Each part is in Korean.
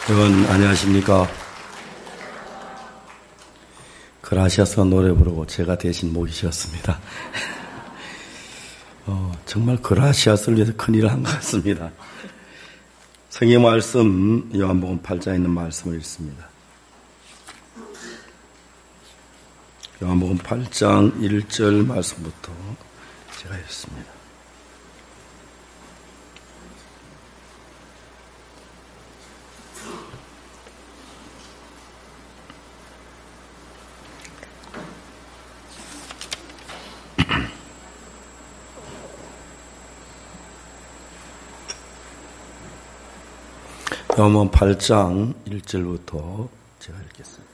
여러분 안녕하십니까? 그라시아스가 노래 부르고 제가 대신 모시셨습니다. 정말 그라시아스를 위해서 큰일을 한 것 같습니다. 성경 말씀 요한복음 8장에 있는 말씀을 읽습니다. 요한복음 8장 1절 말씀부터 제가 읽습니다. 요한복음 8장 1절부터 제가 읽겠습니다.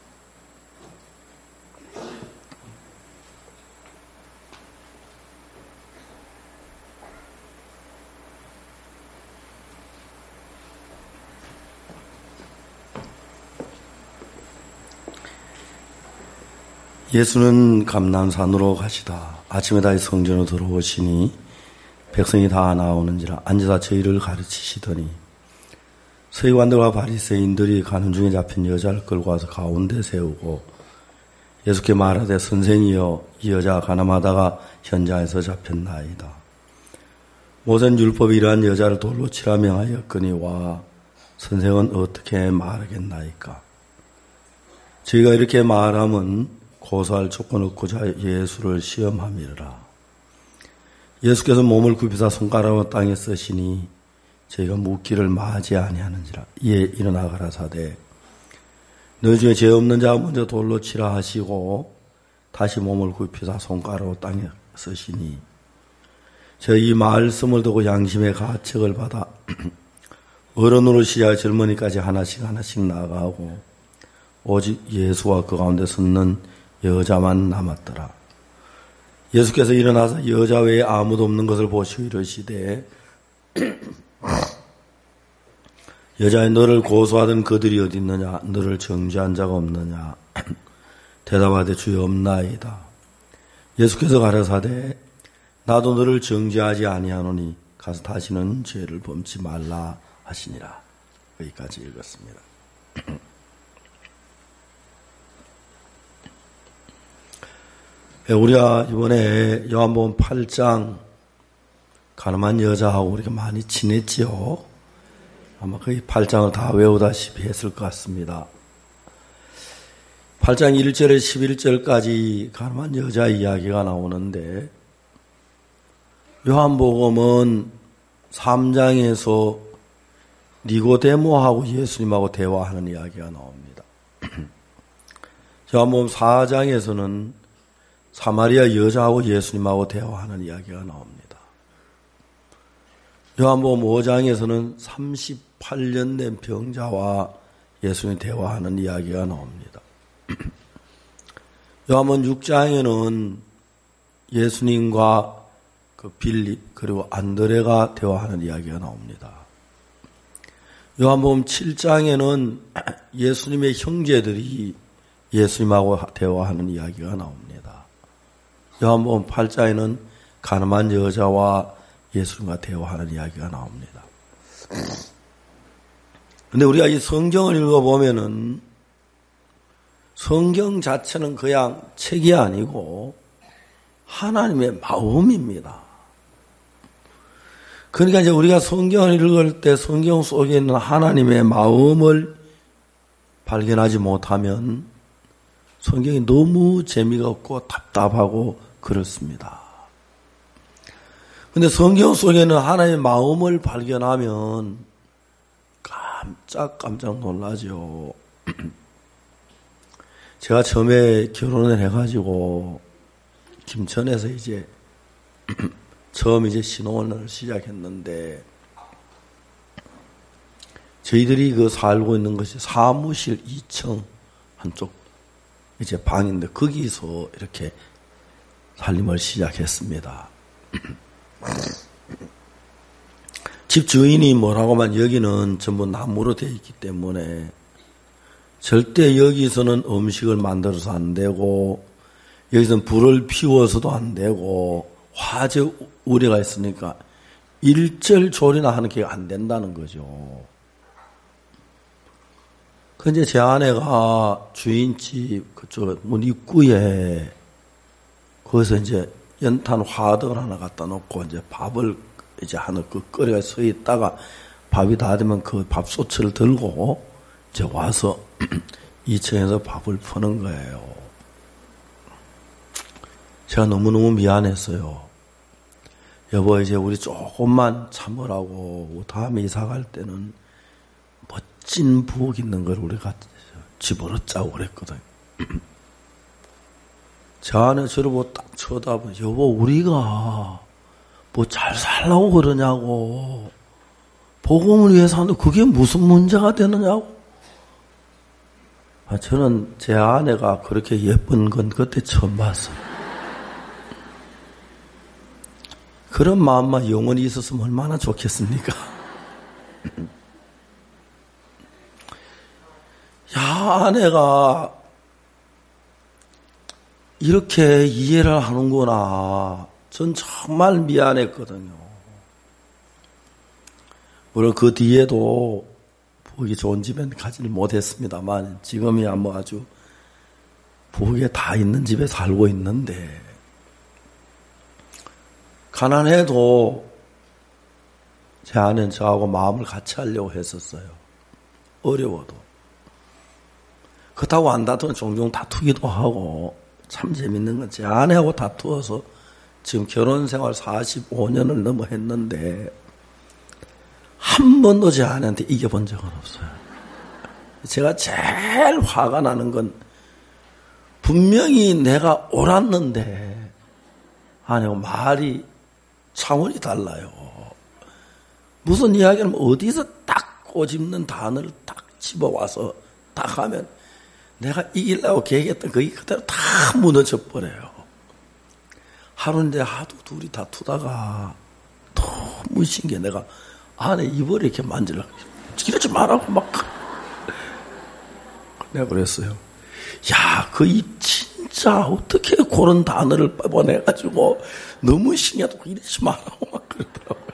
예수는 감람산으로 가시다 아침에 다시 성전으로 들어오시니 백성이 다 나오는지라 앉아서 저희를 가르치시더니 서기관들과 바리새인들이 가는 중에 잡힌 여자를 끌고 와서 가운데 세우고 예수께 말하되 선생이여 이 여자가 가늠하다가 현장에서 잡혔나이다. 모세는 율법이 이러한 여자를 돌로 치라 명하였거니와 선생은 어떻게 말하겠나이까. 저희가 이렇게 말하면 고소할 조건 얻고자 예수를 시험함이라. 예수께서 몸을 굽히사 손가락으로 땅에 쓰시니 저희가 묻기를 마지 아니하는지라. 이에 일어나 가라사대 너희 중에 죄 없는 자가 먼저 돌로 치라 하시고 다시 몸을 굽히사 손가락으로 땅에 쓰시니 저희 이 말씀을 듣고 양심의 가책을 받아 어른으로 시작 젊은이까지 하나씩 나아가고 오직 예수와 그 가운데 섰는 여자만 남았더라. 예수께서 일어나서 여자 외에 아무도 없는 것을 보시고 이르시되 여자여 너를 고소하던 그들이 어디 있느냐 너를 정죄한 자가 없느냐 대답하되 주여 없나이다. 예수께서 가라사대 나도 너를 정죄하지 아니하노니 가서 다시는 죄를 범치 말라 하시니라. 여기까지 읽었습니다. 우리가 이번에 요한복음 8장 가늠한 여자하고 우리가 많이 지냈지요. 아마 거의 8장을 다 외우다시피 했을 것 같습니다. 8장 1절에 11절까지 가늠한 여자 이야기가 나오는데 요한복음은 3장에서 니고데모하고 예수님하고 대화하는 이야기가 나옵니다. 요한복음 4장에서는 사마리아 여자하고 예수님하고 대화하는 이야기가 나옵니다. 요한복음 5장에서는 38년 된 병자와 예수님이 대화하는 이야기가 나옵니다. 요한복음 6장에는 예수님과 그 빌립 그리고 안드레가 대화하는 이야기가 나옵니다. 요한복음 7장에는 예수님의 형제들이 예수님하고 대화하는 이야기가 나옵니다. 요한복음 8장에는 가늠한 여자와 예수님과 대화하는 이야기가 나옵니다. 그런데 우리가 이 성경을 읽어보면은 성경 자체는 그냥 책이 아니고 하나님의 마음입니다. 그러니까 이제 우리가 성경을 읽을 때 성경 속에 있는 하나님의 마음을 발견하지 못하면 성경이 너무 재미가 없고 답답하고 그렇습니다. 근데 성경 속에는 하나님의 마음을 발견하면 깜짝 놀라죠. 제가 처음에 결혼을 해가지고 김천에서 이제 처음 이제 신혼을 시작했는데 저희들이 그 살고 있는 것이 사무실 2층 한쪽 이제 방인데 거기서 이렇게 살림을 시작했습니다. 집 주인이 뭐라고만 여기는 전부 나무로 되어 있기 때문에 절대 여기서는 음식을 만들어서 안 되고 여기서는 불을 피워서도 안 되고 화재 우려가 있으니까 일절 조리나 하는 게 안 된다는 거죠. 근데 제 아내가 주인집 그쪽 문 입구에 거기서 이제 연탄 화덕을 하나 갖다 놓고 이제 밥을 이제 하나 그 끓여 서 있다가 밥이 다 되면 그 밥솥을 들고 이제 와서 2층에서 밥을 푸는 거예요. 제가 너무너무 미안했어요. 여보, 이제 우리 조금만 참으라고 다음에 이사 갈 때는 멋진 부엌 있는 걸 우리가 집으로 짜고 그랬거든요. 제 아내 저를 보고 딱 쳐다보고, 여보, 우리가 뭐 잘 살라고 그러냐고. 복음을 위해서 하는데 그게 무슨 문제가 되느냐고. 저는 제 아내가 그렇게 예쁜 건 그때 처음 봤어요. 그런 마음만 영원히 있었으면 얼마나 좋겠습니까? 야, 아내가 이렇게 이해를 하는구나. 전 정말 미안했거든요. 물론 그 뒤에도 부엌이 좋은 집엔 가지를 못했습니다만 지금이야 뭐 아주 부엌에 다 있는 집에 살고 있는데 가난해도 제 아내는 저하고 마음을 같이 하려고 했었어요. 어려워도. 그렇다고 안 다투면 종종 다투기도 하고 참 재밌는 건 제 아내하고 다투어서 지금 결혼 생활 45년을 넘어 했는데 한 번도 제 아내한테 이겨본 적은 없어요. 제가 제일 화가 나는 건 분명히 내가 옳았는데 아내가 말이 차원이 달라요. 무슨 이야기를 어디서 딱 꼬집는 단어를 딱 집어와서 딱 하면 내가 이기려고 계획했던 그게 그대로 다 무너져 버려요. 하루인데 하도 둘이 다투다가 너무 신기해. 내가 아내 입을 이렇게 만지려고 이러지 말라고 막 내가 그랬어요. 야, 그 입 진짜 어떻게 그런 단어를 뽑아내가지고 너무 신기하다고 이러지 말라고 막 그러더라고요.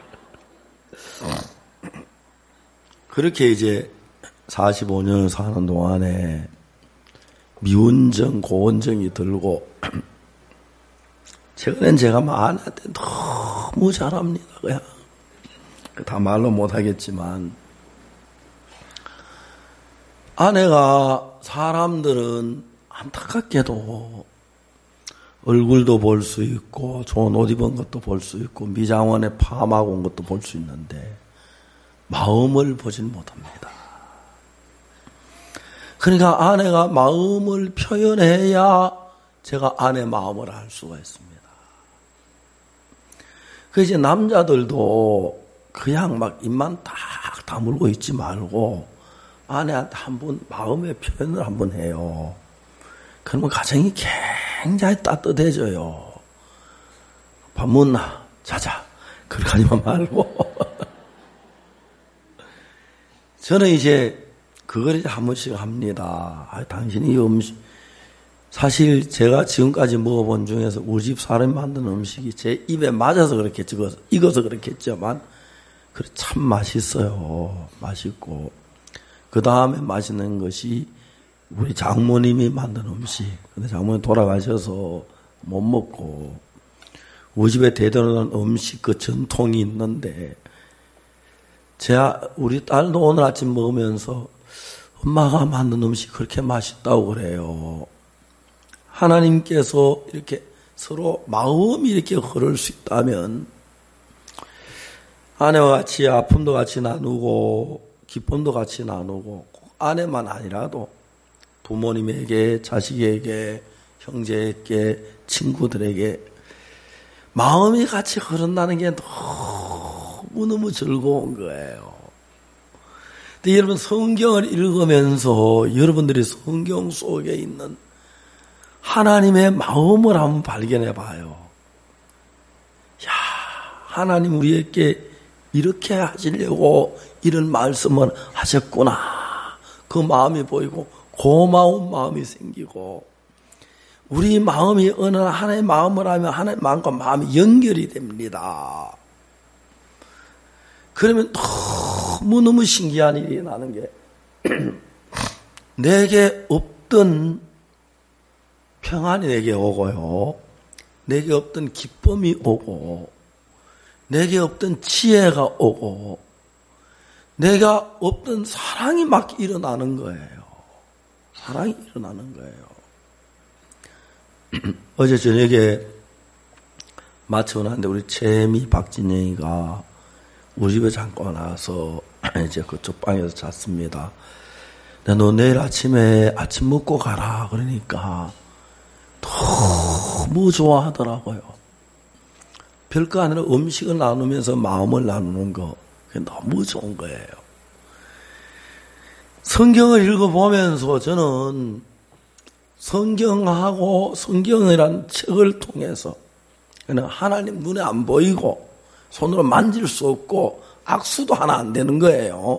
그렇게 이제 45년을 사는 동안에 미운정, 고운정이 들고 최근엔 제가 아내한테 너무 잘합니다. 그냥 다 말로 못하겠지만 아내가 사람들은 안타깝게도 얼굴도 볼 수 있고 좋은 옷 입은 것도 볼 수 있고 미장원에 파마하고 온 것도 볼 수 있는데 마음을 보진 못합니다. 그러니까 아내가 마음을 표현해야 제가 아내 마음을 알 수가 있습니다. 그 이제 남자들도 그냥 막 입만 딱 다물고 있지 말고 아내한테 한번 마음의 표현을 한번 해요. 그러면 가정이 굉장히 따뜻해져요. 밥 먹나? 자자. 그렇게 하지만 말고. 저는 이제 그걸 이제 한 번씩 합니다. 당신이 이 음식, 사실 제가 지금까지 먹어본 중에서 우리 집 사람이 만든 음식이 제 입에 맞아서 그렇게 익어서 그렇겠지만, 참 맛있어요. 맛있고. 그 다음에 맛있는 것이 우리 장모님이 만든 음식. 근데 장모님 돌아가셔서 못 먹고, 우리 집에 대단한 음식 그 전통이 있는데, 우리 딸도 오늘 아침 먹으면서 엄마가 만든 음식 그렇게 맛있다고 그래요. 하나님께서 이렇게 서로 마음이 이렇게 흐를 수 있다면 아내와 같이 아픔도 같이 나누고 기쁨도 같이 나누고 꼭 아내만 아니라도 부모님에게, 자식에게, 형제에게, 친구들에게 마음이 같이 흐른다는 게 너무너무 즐거운 거예요. 근데 여러분 성경을 읽으면서 여러분들이 성경 속에 있는 하나님의 마음을 한번 발견해 봐요. 야, 하나님 우리에게 이렇게 하시려고 이런 말씀을 하셨구나. 그 마음이 보이고 고마운 마음이 생기고 우리 마음이 어느 하나님의 마음을 하면 하나님의 마음과 마음이 연결이 됩니다. 그러면 너무너무 신기한 일이 나는 게 내게 없던 평안이 내게 오고요. 내게 없던 기쁨이 오고, 내게 없던 지혜가 오고, 내가 없던 사랑이 막 일어나는 거예요. 사랑이 일어나는 거예요. 어제 저녁에 마치고 나는데 우리 채미 박진영이가 우리 집에 잠깐 와서 이제 그쪽 방에서 잤습니다. 너 내일 아침에 아침 먹고 가라 그러니까 너무 좋아하더라고요. 별거 아니라 음식을 나누면서 마음을 나누는 거 그게 너무 좋은 거예요. 성경을 읽어보면서 저는 성경하고 성경이란 책을 통해서 하나님 눈에 안 보이고 손으로 만질 수 없고 악수도 하나 안 되는 거예요.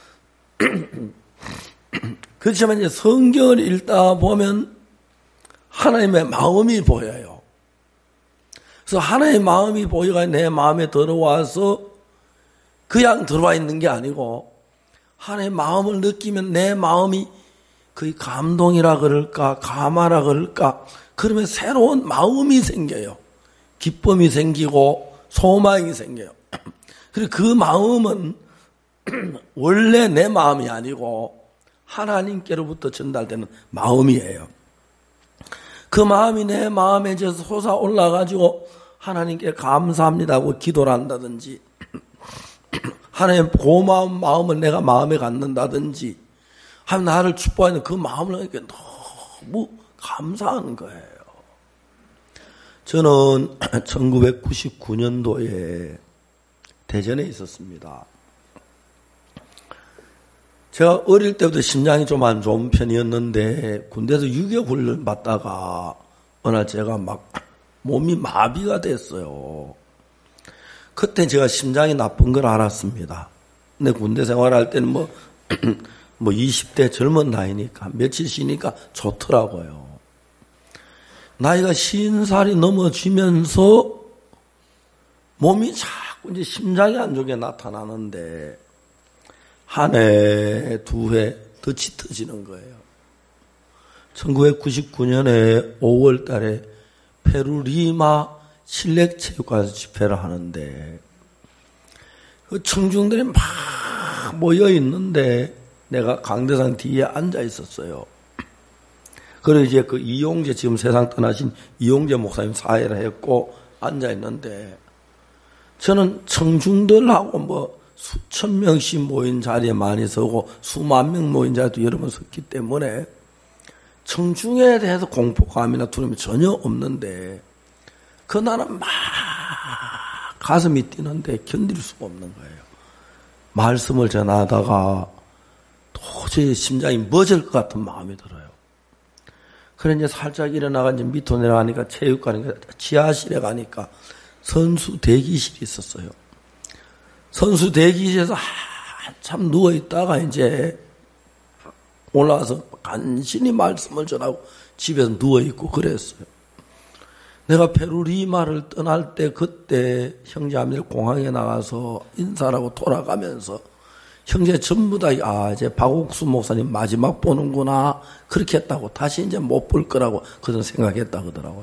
그렇지만 이제 성경을 읽다 보면 하나님의 마음이 보여요. 그래서 하나님의 마음이 보여가 내 마음에 들어와서 그냥 들어와 있는 게 아니고 하나님의 마음을 느끼면 내 마음이 거의 감동이라 그럴까 감화라 그럴까 그러면 새로운 마음이 생겨요. 기쁨이 생기고 소망이 생겨요. 그리고 그 마음은 원래 내 마음이 아니고 하나님께로부터 전달되는 마음이에요. 그 마음이 내 마음에 이제 솟아 올라가지고 하나님께 감사합니다 하고 기도를 한다든지 하나님 고마운 마음을 내가 마음에 갖는다든지 하면 나를 축복하는 그 마음을 하니까 너무 감사하는 거예요. 저는 1999년도에 대전에 있었습니다. 제가 어릴 때부터 심장이 좀 안 좋은 편이었는데 군대에서 유교 훈련 받다가 어느 날 제가 막 몸이 마비가 됐어요. 그때 제가 심장이 나쁜 걸 알았습니다. 근데 군대 생활할 때는 뭐 20대 젊은 나이니까 며칠 쉬니까 좋더라고요. 나이가 50살이 넘어지면서 몸이 자꾸 이제 심장이 안 좋게 나타나는데 한 해, 두 해 더 짙어지는 거예요. 1999년에 5월 달에 페루 리마 실내체육관에서 집회를 하는데 그 청중들이 막 모여 있는데 내가 강대상 뒤에 앉아 있었어요. 그래서 이제 그 이용재 지금 세상 떠나신 이용재 목사님 사회를 했고 앉아 있는데 저는 청중들하고 뭐 수천 명씩 모인 자리에 많이 서고 수만 명 모인 자리도 여러 번 섰기 때문에 청중에 대해서 공포감이나 두려움이 전혀 없는데 그날은 막 가슴이 뛰는데 견딜 수가 없는 거예요. 말씀을 전하다가 도저히 심장이 멎을 것 같은 마음이 들어요. 그래 이제 살짝 일어나가 이제 밑으로 내려가니까 체육관에 지하실에 가니까 선수 대기실이 있었어요. 선수 대기실에서 한참 누워 있다가 이제 올라와서 간신히 말씀을 전하고 집에서 누워 있고 그랬어요. 내가 페루 리마를 떠날 때 그때 형제자매들 공항에 나가서 인사를 하고 돌아가면서 형제 전부 다 이제 박옥수 목사님 마지막 보는구나 그렇게 했다고 다시 이제 못 볼 거라고 그런 생각했다 그러더라고요.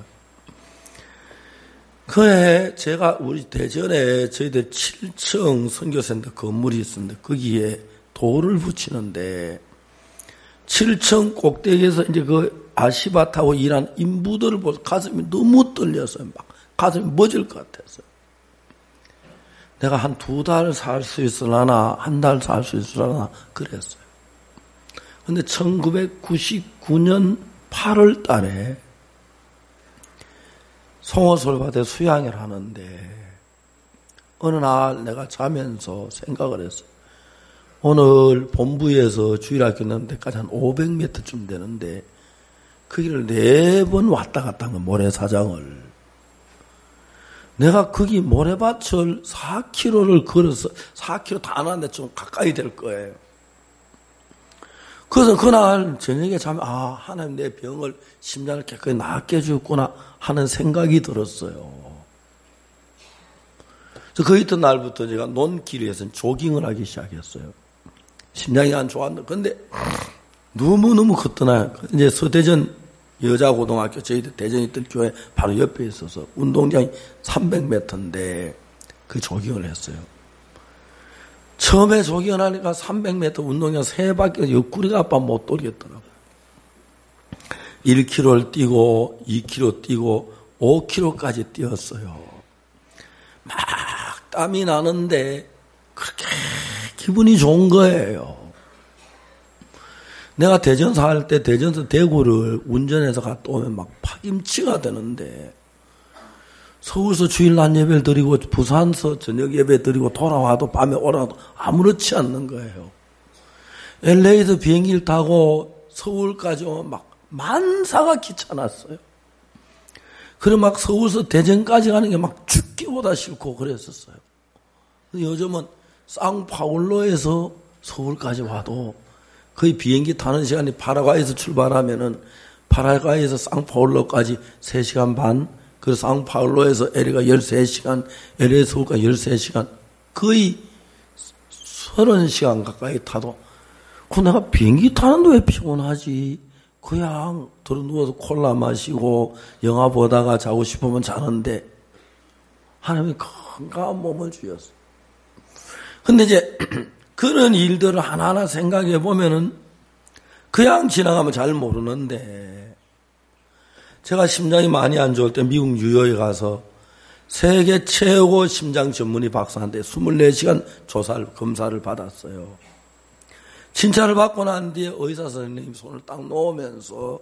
그해 제가 우리 대전에 저희들 7층 선교센터 건물이 있었는데 거기에 돌을 붙이는데 7층 꼭대기에서 이제 그 아시바 타고 일한 인부들을 보고 가슴이 너무 떨렸어요. 막 가슴이 멎을 것 같았어요. 내가 한 2달 살 수 있으려나 한 달 살 수 있으려나 그랬어요. 근데 1999년 8월 달에 송어솔밭에 수양을 하는데 어느 날 내가 자면서 생각을 했어요. 오늘 본부에서 주일학교 있는 데까지 한 500m쯤 되는데 그 길을 4번 왔다 갔다 한 거 모래사장을. 내가 거기 모래밭을 4km를 걸어서 4km 다 안 왔는데 좀 가까이 될 거예요. 그래서 그날 저녁에 자면 하나님 내 병을 심장을 깨끗이 낫게 해주었구나 하는 생각이 들었어요. 그래서 그 이튿 날부터 제가 논길에서 조깅을 하기 시작했어요. 심장이 안 좋았는데 근데 너무너무 컸더나. 이제 서대전 여자고등학교, 저희들 대전에 있던 교회 바로 옆에 있어서 운동장이 300m인데 그 조기를 했어요. 처음에 조기하니까 300m 운동장 3바퀴 옆구리가 아파 못 돌겠더라고요. 1km를 뛰고 2km 뛰고 5km까지 뛰었어요. 막 땀이 나는데 그렇게 기분이 좋은 거예요. 내가 대전 살 때 대전에서 대구를 운전해서 갔다 오면 막 파김치가 되는데 서울서 주일 낮 예배를 드리고 부산서 저녁 예배 드리고 돌아와도 밤에 오라도 아무렇지 않는 거예요. LA에서 비행기를 타고 서울까지 오면 막 만사가 귀찮았어요. 그리고 막 서울서 대전까지 가는 게 막 죽기보다 싫고 그랬었어요. 요즘은 상파울로에서 서울까지 와도 거의 비행기 타는 시간이 파라과이에서 출발하면은 파라과이에서 상파울로까지 3시간 반, 그래서 상파울로에서 LA가 13시간, LA 서울까지 13시간, 거의 30시간 가까이 타도, 그 내가 비행기 타는데 왜 피곤하지? 그냥 들어 누워서 콜라 마시고 영화 보다가 자고 싶으면 자는데 하나님이 건강한 몸을 주셨어. 근데 이제 그런 일들을 하나하나 생각해 보면은 그냥 지나가면 잘 모르는데, 제가 심장이 많이 안 좋을 때 미국 뉴욕에 가서 세계 최고 심장 전문의 박사한테 24시간 검사를 받았어요. 칭찬을 받고 난 뒤에 의사 선생님이 손을 딱 놓으면서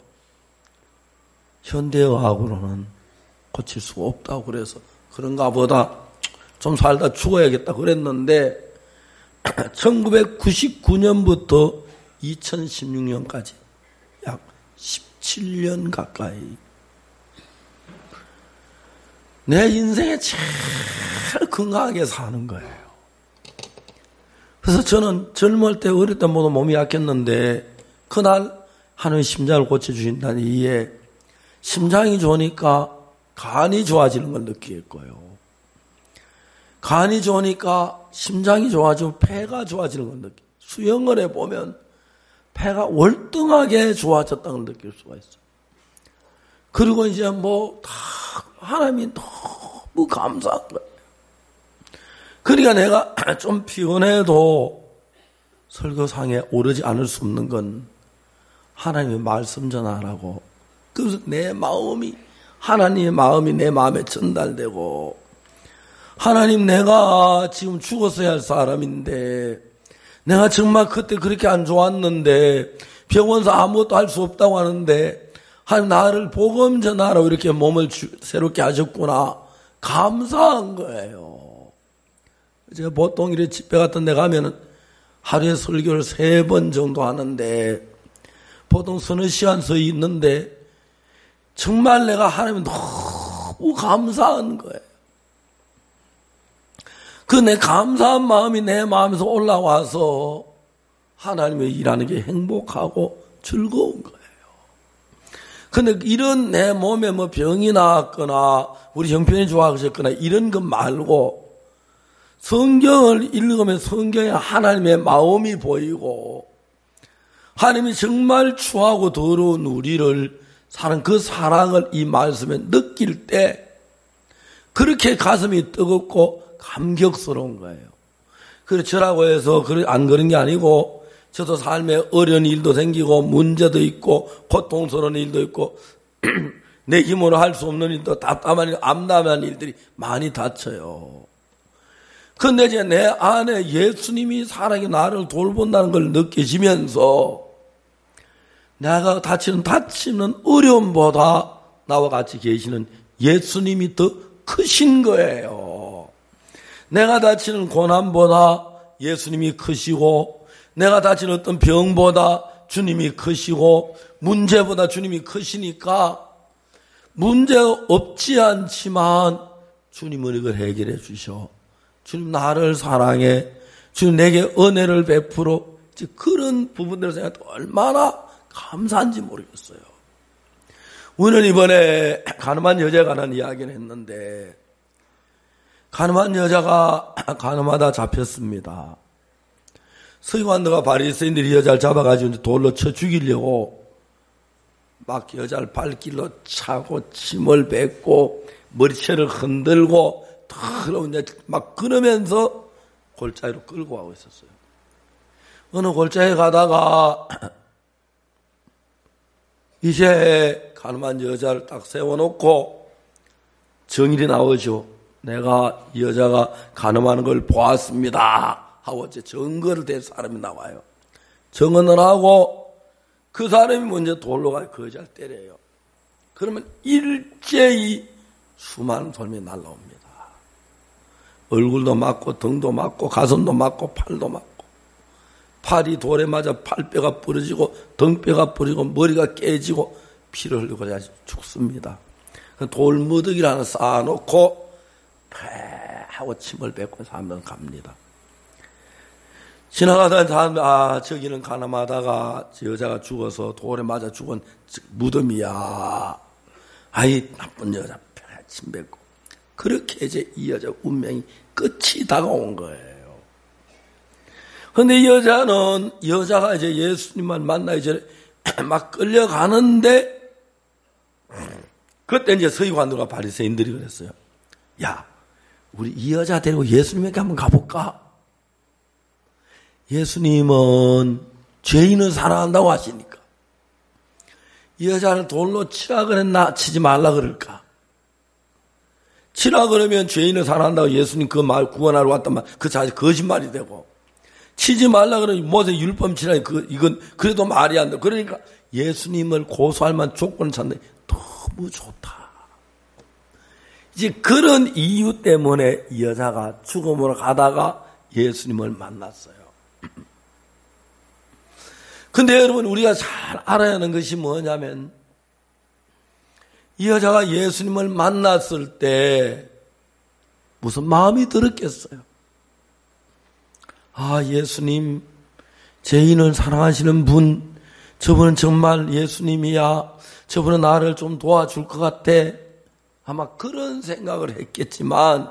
현대의학으로는 고칠 수가 없다고 그래서 그런가 보다 좀 살다 죽어야겠다 그랬는데 1999년부터 2016년까지 약 17년 가까이 내 인생에 제일 건강하게 사는 거예요. 그래서 저는 젊을 때 어릴 때 모두 몸이 약했는데 그날 하나님이 심장을 고쳐주신다는 이에 심장이 좋으니까 간이 좋아지는 걸 느끼겠고요. 간이 좋으니까 심장이 좋아지고 폐가 좋아지는 걸 느껴요. 수영을 해보면 폐가 월등하게 좋아졌다는 걸 느낄 수가 있어요. 그리고 이제 다 하나님이 너무 감사한 거예요. 그러니까 내가 좀 피곤해도 설교상에 오르지 않을 수 없는 건 하나님의 말씀 전하라고. 그래서 내 마음이, 하나님의 마음이 내 마음에 전달되고, 하나님 내가 지금 죽었어야 할 사람인데 내가 정말 그때 그렇게 안 좋았는데 병원에서 아무것도 할 수 없다고 하는데 하나님 나를 복음 전하라고 이렇게 몸을 새롭게 하셨구나. 감사한 거예요. 제가 보통 이렇게 집회 같은 데 가면은 하루에 설교를 3번 정도 하는데 보통 서너 시간 서 있는데 정말 내가 하나님 너무 감사한 거예요. 그 내 감사한 마음이 내 마음에서 올라와서 하나님의 일하는 게 행복하고 즐거운 거예요. 근데 이런 내 몸에 병이 나왔거나 우리 형편이 좋아하셨거나 이런 것 말고 성경을 읽으면 성경에 하나님의 마음이 보이고 하나님이 정말 추하고 더러운 우리를 사는 그 사랑을 이 말씀에 느낄 때 그렇게 가슴이 뜨겁고 감격스러운 거예요. 그래서 저라고 해서 안 그런 게 아니고 저도 삶에 어려운 일도 생기고 문제도 있고 고통스러운 일도 있고 내 힘으로 할 수 없는 일도 답답한 일, 암담한 일들이 많이 닥쳐요. 그런데 이제 내 안에 예수님이 사랑이 나를 돌본다는 걸 느껴지면서 내가 다치는 어려움보다 나와 같이 계시는 예수님이 더 크신 거예요. 내가 다치는 고난보다 예수님이 크시고 내가 다치는 어떤 병보다 주님이 크시고 문제보다 주님이 크시니까 문제 없지 않지만 주님은 이걸 해결해 주셔. 주님 나를 사랑해. 주님 내게 은혜를 베풀어. 그런 부분들을 생각할 때 얼마나 감사한지 모르겠어요. 우리는 이번에 가늠한 여자에 관한 이야기를 했는데 가늠한 여자가 가늠하다 잡혔습니다. 서기관들과 바리새인들이 여자를 잡아가지고 이제 돌로 쳐 죽이려고 막 여자를 발길로 차고 침을 뱉고 머리채를 흔들고 더러운 막 그러면서 골짜기로 끌고 가고 있었어요. 어느 골짜기에 가다가 이제 가늠한 여자를 딱 세워놓고 정일이 나오죠. 내가 이 여자가 가늠하는 걸 보았습니다 하고 이제 증거를 댈 사람이 나와요. 증언을 하고 그 사람이 먼저 돌로 가서 그 여자를 때려요. 그러면 일제히 수많은 돌이 날라옵니다. 얼굴도 맞고 등도 맞고 가슴도 맞고 팔도 맞고 팔이 돌에 맞아 팔뼈가 부러지고 등뼈가 부러지고 머리가 깨지고 피를 흘리고 죽습니다. 돌무더기를 하나 쌓아놓고 패 하고 침을 뱉고 사람들은 갑니다. 지나가던 사람, 저기는 가늠하다가 여자가 죽어서 돌에 맞아 죽은 무덤이야. 아이 나쁜 여자 침 뱉고 그렇게 이제 이 여자 운명이 끝이 다가온 거예요. 근데 이 여자가 이제 예수님만 만나기 전에 막 끌려가는데 그때 이제 서기관들과 바리새인들이 그랬어요. 야, 우리 이 여자 데리고 예수님에게 한번 가볼까? 예수님은 죄인을 사랑한다고 하시니까 이 여자를 돌로 치라 그랬나 치지 말라 그럴까? 치라 그러면 죄인을 사랑한다고 예수님 그 말 구원하러 왔단 말 그 자체 거짓말이 되고 치지 말라 그러면 모세 율법 치라 이건 그래도 말이 안 돼. 그러니까 예수님을 고소할 만한 조건을 찾는데 너무 좋다. 이제 그런 이유 때문에 이 여자가 죽음으로 가다가 예수님을 만났어요. 근데 여러분 우리가 잘 알아야 하는 것이 뭐냐면 이 여자가 예수님을 만났을 때 무슨 마음이 들었겠어요? 아, 예수님, 죄인을 사랑하시는 분, 저분은 정말 예수님이야. 저분은 나를 좀 도와줄 것 같아. 아마 그런 생각을 했겠지만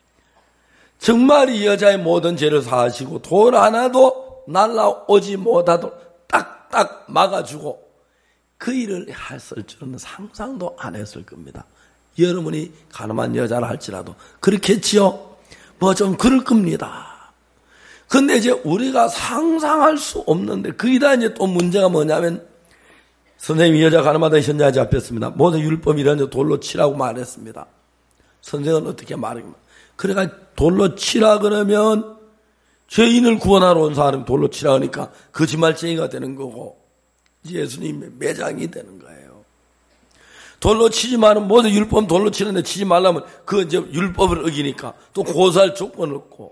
정말 이 여자의 모든 죄를 사하시고 돌 하나도 날라오지 못하도록 딱딱 막아주고 그 일을 했을 줄은 상상도 안 했을 겁니다. 여러분이 가늠한 여자라 할지라도 그렇겠지요? 뭐 좀 그럴 겁니다. 근데 이제 우리가 상상할 수 없는데 거기다 이제 또 문제가 뭐냐면 선생님이 여자 가늠하던 현장에 잡혔습니다. 모세 율법이라는 돌로 치라고 말했습니다. 선생은 어떻게 말합니까? 그래가 돌로 치라 그러면 죄인을 구원하러 온 사람이 돌로 치라 하니까 거짓말쟁이가 되는 거고 예수님의 매장이 되는 거예요. 돌로 치지 말은 모세 율법 돌로 치는데 치지 말라면 그 이제 율법을 어기니까 또 고소할 조건을 얻고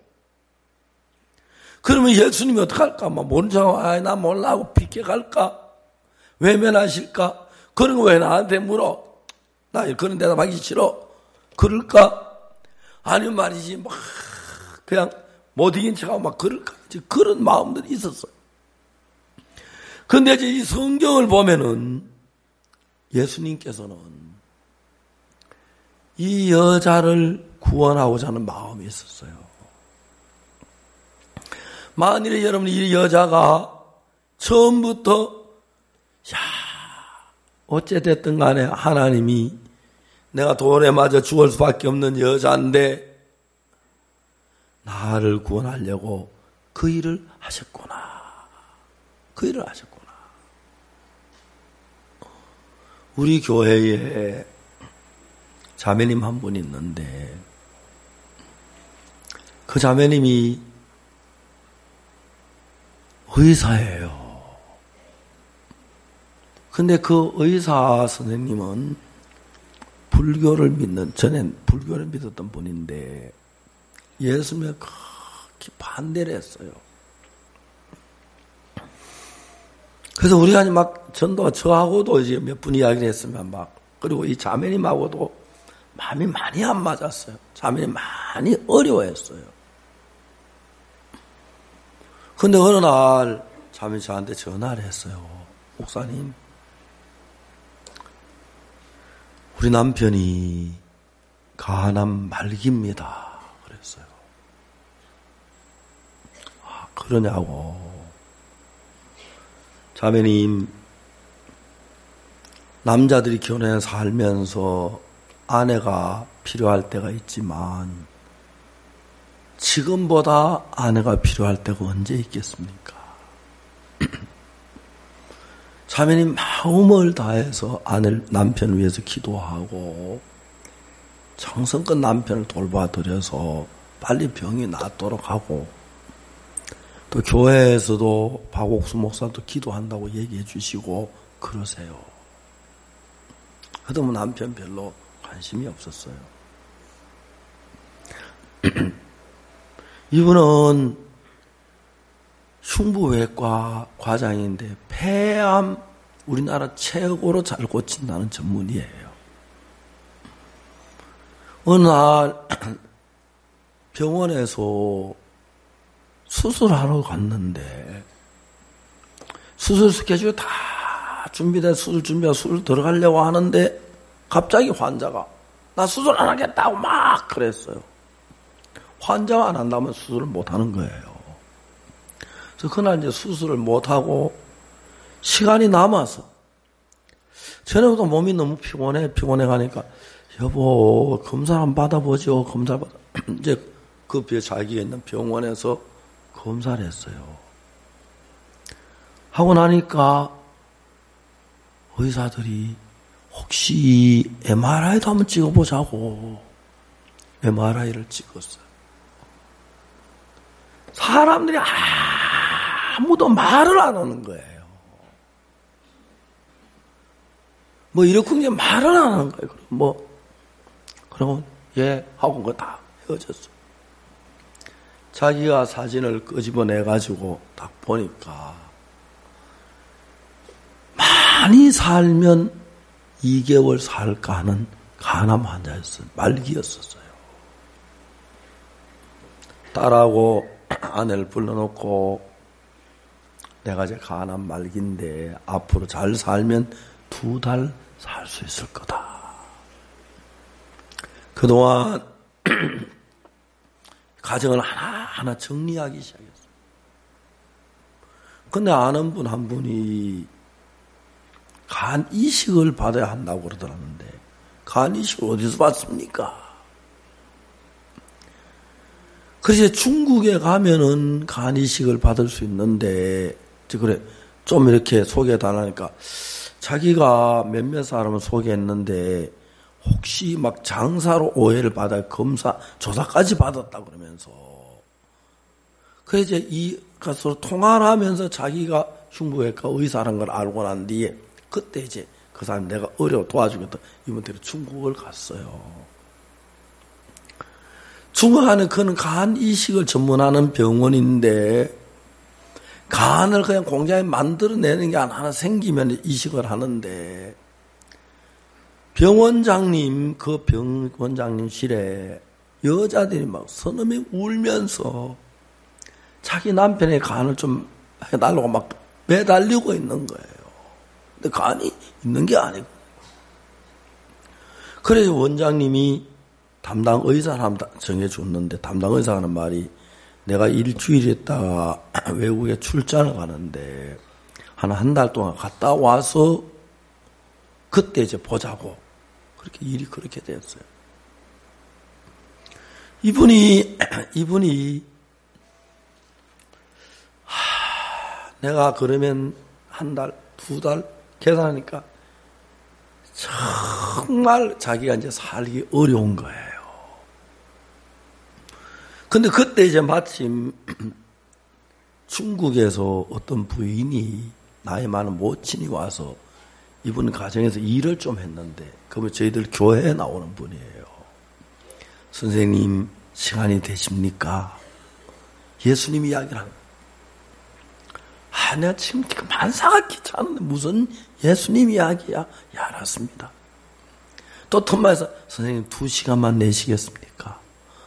그러면 예수님이 어떡할까? 막 모른 척하고 나 몰라 하고 비켜갈까? 외면하실까? 그런 거 왜 나한테 물어? 나 그런 대답하기 싫어. 그럴까? 아니면 말이지 막 그냥 못 이긴 척하고 막 그럴까? 그런 마음들이 있었어요. 근데 이제 이 성경을 보면은 예수님께서는 이 여자를 구원하고자 하는 마음이 있었어요. 만일에 여러분 이 여자가 처음부터 어찌됐든 간에 하나님이 내가 돌에 맞아 죽을 수밖에 없는 여자인데 나를 구원하려고 그 일을 하셨구나. 그 일을 하셨구나. 우리 교회에 자매님 한 분 있는데 그 자매님이 의사예요. 근데 그 의사 선생님은 불교를 믿는, 전엔 불교를 믿었던 분인데 예수님에 그렇게 반대를 했어요. 그래서 우리가 막 전도 저하고도 이제 몇 분 이야기를 했으면 그리고 이 자매님하고도 마음이 많이 안 맞았어요. 자매님 많이 어려워했어요. 근데 어느 날 자매님이 저한테 전화를 했어요. 목사님, 우리 남편이 간암 말기입니다. 그랬어요. 아, 그러냐고. 자매님, 남자들이 결혼해 살면서 아내가 필요할 때가 있지만 지금보다 아내가 필요할 때가 언제 있겠습니까? 자매님 마음을 다해서 남편을 위해서 기도하고 정성껏 남편을 돌봐드려서 빨리 병이 낫도록 하고, 또 교회에서도 박옥수 목사도 기도한다고 얘기해 주시고 그러세요. 그러면 남편 별로 관심이 없었어요. 이분은 흉부외과 과장인데 폐암 우리나라 최고로 잘 고친다는 전문의예요. 어느 날 병원에서 수술하러 갔는데 수술 스케줄 다 준비돼 수술 준비하고 수술 들어가려고 하는데 갑자기 환자가 나 수술 안 하겠다고 막 그랬어요. 환자가 안 한다면 수술을 못 하는 거예요. 그래서 그날 이제 수술을 못 하고 시간이 남아서 저녁부터 몸이 너무 피곤해 가니까 여보 검사 한번 받아보죠. 검사 받아 이제 그 자기가 있는 병원에서 검사를 했어요. 하고 나니까 의사들이 혹시 MRI도 한번 찍어보자고 MRI를 찍었어요. 사람들이 아무도 말을 안 하는 거예요. 뭐 이렇게 이제 말을 안 하는 거예요. 그러면 예 하고 그거 다 헤어졌어요. 자기가 사진을 끄집어내가지고 딱 보니까 많이 살면 2개월 살까 하는 간암 환자였어요. 말기였었어요. 딸하고 아내를 불러놓고 내가 이제 간암 말기인데 앞으로 잘 살면 2달 살 수 있을 거다. 그동안 가정을 하나하나 정리하기 시작했어요. 근데 아는 분 한 분이 간 이식을 받아야 한다고 그러더라는데 간 이식을 어디서 받습니까? 그래서 중국에 가면은 간 이식을 받을 수 있는데 그래 좀 이렇게 소개해달라니까 자기가 몇몇 사람을 소개했는데 혹시 막 장사로 오해를 받아 검사 조사까지 받았다 그러면서 그래서 이제 이 가서 통화를 하면서 자기가 흉부외과 의사라는 걸 알고 난 뒤에 그때 이제 그 사람 내가 어려워 도와주겠다 이분들이 중국을 갔어요. 중국 안에 그는 간 이식을 전문하는 병원인데 간을 그냥 공장에 만들어내는 게 하나 생기면 이식을 하는데 병원장님 그 병원장님실에 여자들이 막 서너명 울면서 자기 남편의 간을 좀 해달라고 막 매달리고 있는 거예요. 근데 간이 있는 게 아니고. 그래서 원장님이 담당 의사를 한번 정해줬는데 담당 의사가 하는 말이 내가 일주일 있다가 외국에 출장을 가는데 한 달 동안 갔다 와서 그때 이제 보자고. 그렇게 일이 그렇게 되었어요. 이분이 내가 그러면 한 달, 2달 계산하니까 정말 자기가 이제 살기 어려운 거예요. 근데 그때 이제 마침 중국에서 어떤 부인이 나이 많은 모친이 와서 이분 가정에서 일을 좀 했는데 그러면 저희들 교회에 나오는 분이에요. 선생님 시간이 되십니까? 예수님 이야기를 하는 내가 지금 만사가 귀찮은데 무슨 예수님 이야기야? 예, 알았습니다. 또 틈마에서 선생님 2시간만 내시겠습니까?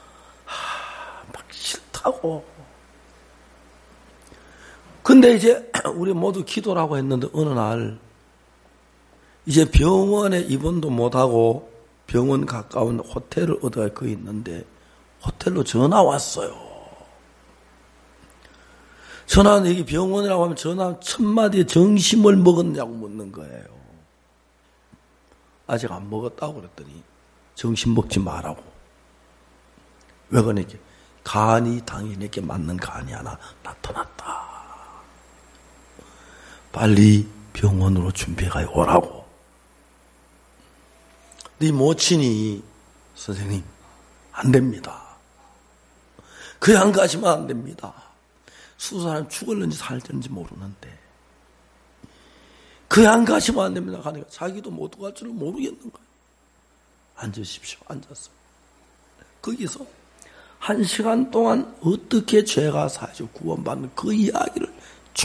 막 싫다고. 근데 이제 우리 모두 기도라고 했는데 어느 날 이제 병원에 입원도 못하고 병원 가까운 호텔을 얻어갈 거 있는데 호텔로 전화 왔어요. 전화, 여기 병원이라고 하면 전화 1000마디에 정심을 먹었냐고 묻는 거예요. 아직 안 먹었다고 그랬더니 정심 먹지 말라고. 왜 그러니까 간이 당신에게 맞는 간이 하나 나타났다. 빨리 병원으로 준비해 오라고. 네 모친이 선생님 안 됩니다. 그냥 가시면 안 됩니다. 수사람 죽을는지 살는지 모르는데 그냥 가시면 안 됩니다. 하니까 자기도 못 갈 줄을 모르겠는 거예요. 앉으십시오. 앉았어. 거기서 1시간 동안 어떻게 죄가 사해져 구원받는 그 이야기를 쭉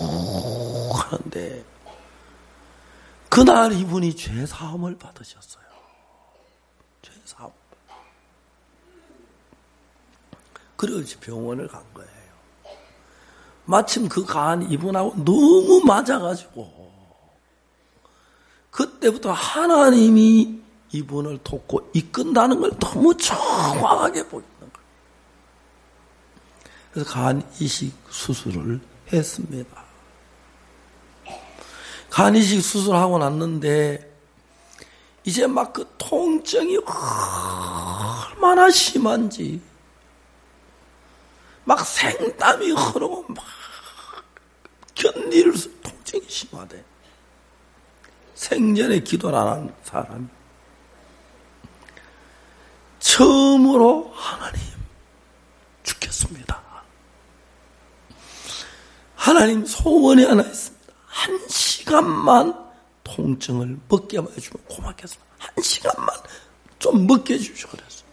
하는데 그날 이분이 죄사함을 받으셨어요. 죄사함. 그래서 병원을 간 거예요. 마침 그 간 이분하고 너무 맞아가지고 그때부터 하나님이 이분을 돕고 이끈다는 걸 너무 정확하게 보이는 거예요. 그래서 간 이식 수술을 했습니다. 간 이식 수술하고 났는데 이제 막 그 통증이 얼마나 심한지 막 생땀이 흐르고 막 견딜 수 통증이 심하대. 생전에 기도를 안 한 사람이 처음으로 하나님 죽겠습니다. 하나님 소원이 하나 있습니다. 1시간만 통증을 먹게 해주면 고맙겠습니다. 1시간만 좀 먹게 해주시오 그랬어요.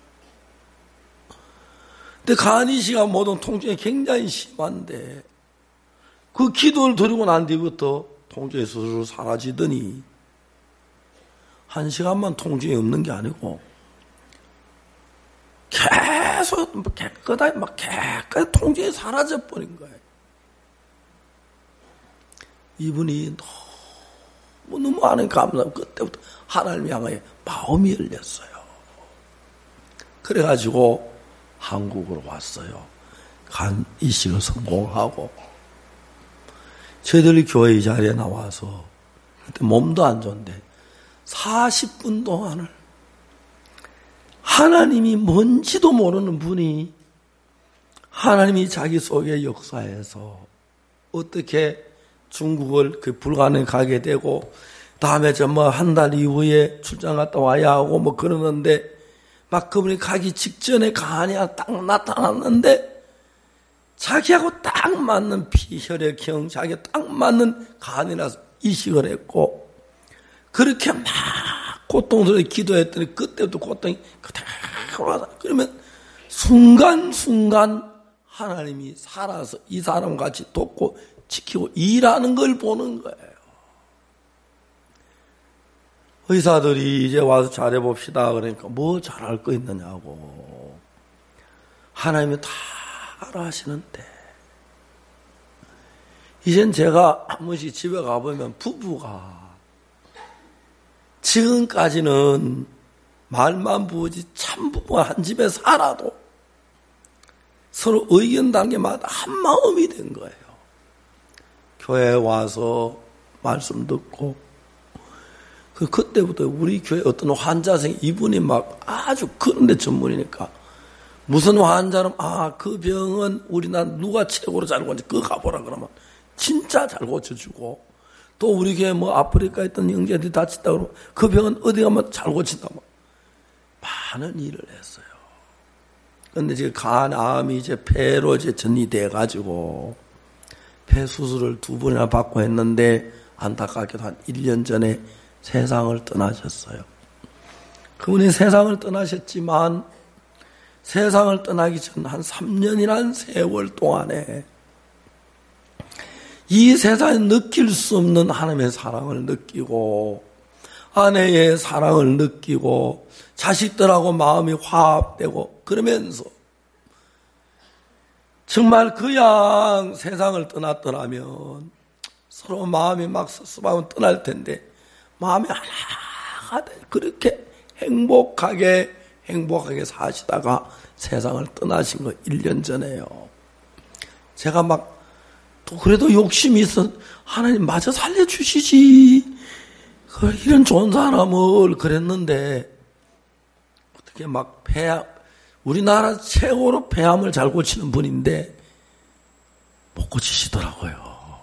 근데 간이식가 모든 통증이 굉장히 심한데 그 기도를 드리고 난 뒤부터 통증이 스스로 사라지더니 1시간만 통증이 없는 게 아니고 계속 깨끗하게 통증이 사라져 버린 거예요. 이분이 너무 하나님 감사하고 그때부터 하나님 향하여 마음이 열렸어요. 그래가지고 한국으로 왔어요. 간 이식을 성공하고 저희들이 교회 이 자리에 나와서 그때 몸도 안 좋은데 40분 동안을 하나님이 뭔지도 모르는 분이 하나님이 자기 속에 역사해서 어떻게 중국을 그 불가능에 가게 되고 다음에 저 뭐 한 달 이후에 출장 갔다 와야 하고 뭐 그러는데 막 그분이 가기 직전에 간이 딱 나타났는데 자기하고 딱 맞는 피혈액형 자기가 딱 맞는 간이라서 이식을 했고 그렇게 막 고통스럽게 기도했더니 그때부터 고통이 그대로 하다. 그러면 순간순간 하나님이 살아서 이 사람 같이 돕고 지키고 일하는 걸 보는 거예요. 의사들이 이제 와서 잘해봅시다. 그러니까 뭐 잘할 거 있느냐고. 하나님이 다 알아 하시는데. 이젠 제가 한 번씩 집에 가보면 부부가 지금까지는 말만 부으지 참 부부가 한 집에 살아도 서로 의견 단계마다 한 마음이 된 거예요. 교회에 와서 말씀 듣고 그때부터 우리 교회 어떤 환자생 이분이 막 아주 그런데 전문이니까 무슨 환자는 그 병은 우리나라 누가 최고로 잘 고치 그거 가보라 그러면 진짜 잘 고쳐주고 또 우리 교회 뭐 아프리카에 있던 형제들이 다쳤다 그러면 그 병은 어디 가면 잘 고친다 뭐 많은 일을 했어요. 그런데 지금 간암이 이제 폐로 이제 전이돼 가지고 폐 수술을 2번이나 받고 했는데 안타깝게도 한 1년 전에 세상을 떠나셨어요. 그분이 세상을 떠나셨지만 세상을 떠나기 전 한 3년이라는 세월 동안에 이 세상에 느낄 수 없는 하나님의 사랑을 느끼고 아내의 사랑을 느끼고 자식들하고 마음이 화합되고 그러면서 정말 그냥 세상을 떠났더라면 서로 마음이 막 섭섭하면 떠날 텐데 마음이 하나가 돼 그렇게 행복하게 사시다가 세상을 떠나신 거 1년 전에요. 제가 막 또 그래도 욕심이 있어. 하나님 마저 살려주시지. 이런 좋은 사람을 그랬는데, 어떻게 막 우리나라 최고로 폐암을 잘 고치는 분인데, 못 고치시더라고요.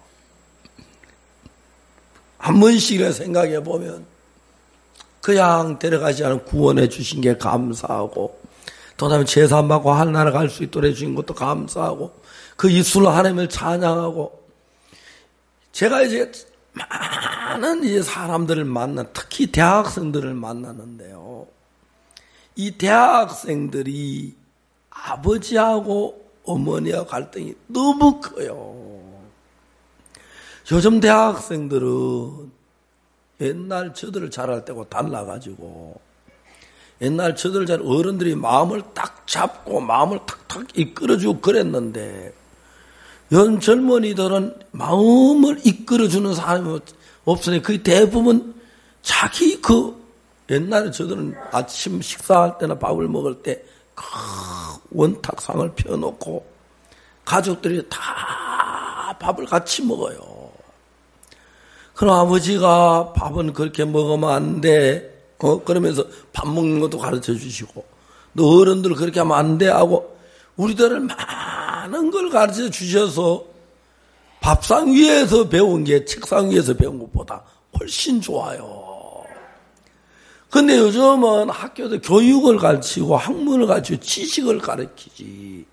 한 번씩 생각해 보면, 그냥 데려가지 않은 구원해 주신 게 감사하고, 또 다음에 제사받고 하늘나라 갈 수 있도록 해주신 것도 감사하고, 그 입술로 하나님을 찬양하고, 제가 이제 많은 이제 사람들을 특히 대학생들을 만나는데요. 이 대학생들이 아버지하고 어머니와 갈등이 너무 커요. 요즘 대학생들은 옛날 저들을 잘할 때고 달라가지고, 옛날 저들 잘 어른들이 마음을 딱 잡고 마음을 탁탁 이끌어주고 그랬는데, 요즘 젊은이들은 마음을 이끌어주는 사람이 없으니 거의 대부분 자기 옛날에 저들은 아침 식사할 때나 밥을 먹을 때 원탁상을 펴놓고 가족들이 다 밥을 같이 먹어요. 그럼 아버지가 밥은 그렇게 먹으면 안 돼. 그러면서 밥 먹는 것도 가르쳐 주시고, 너 어른들 그렇게 하면 안 돼 하고, 우리들을 많은 걸 가르쳐 주셔서 밥상 위에서 배운 게 책상 위에서 배운 것보다 훨씬 좋아요. 근데 요즘은 학교도 교육을 가르치고 학문을 가르치고 지식을 가르치지,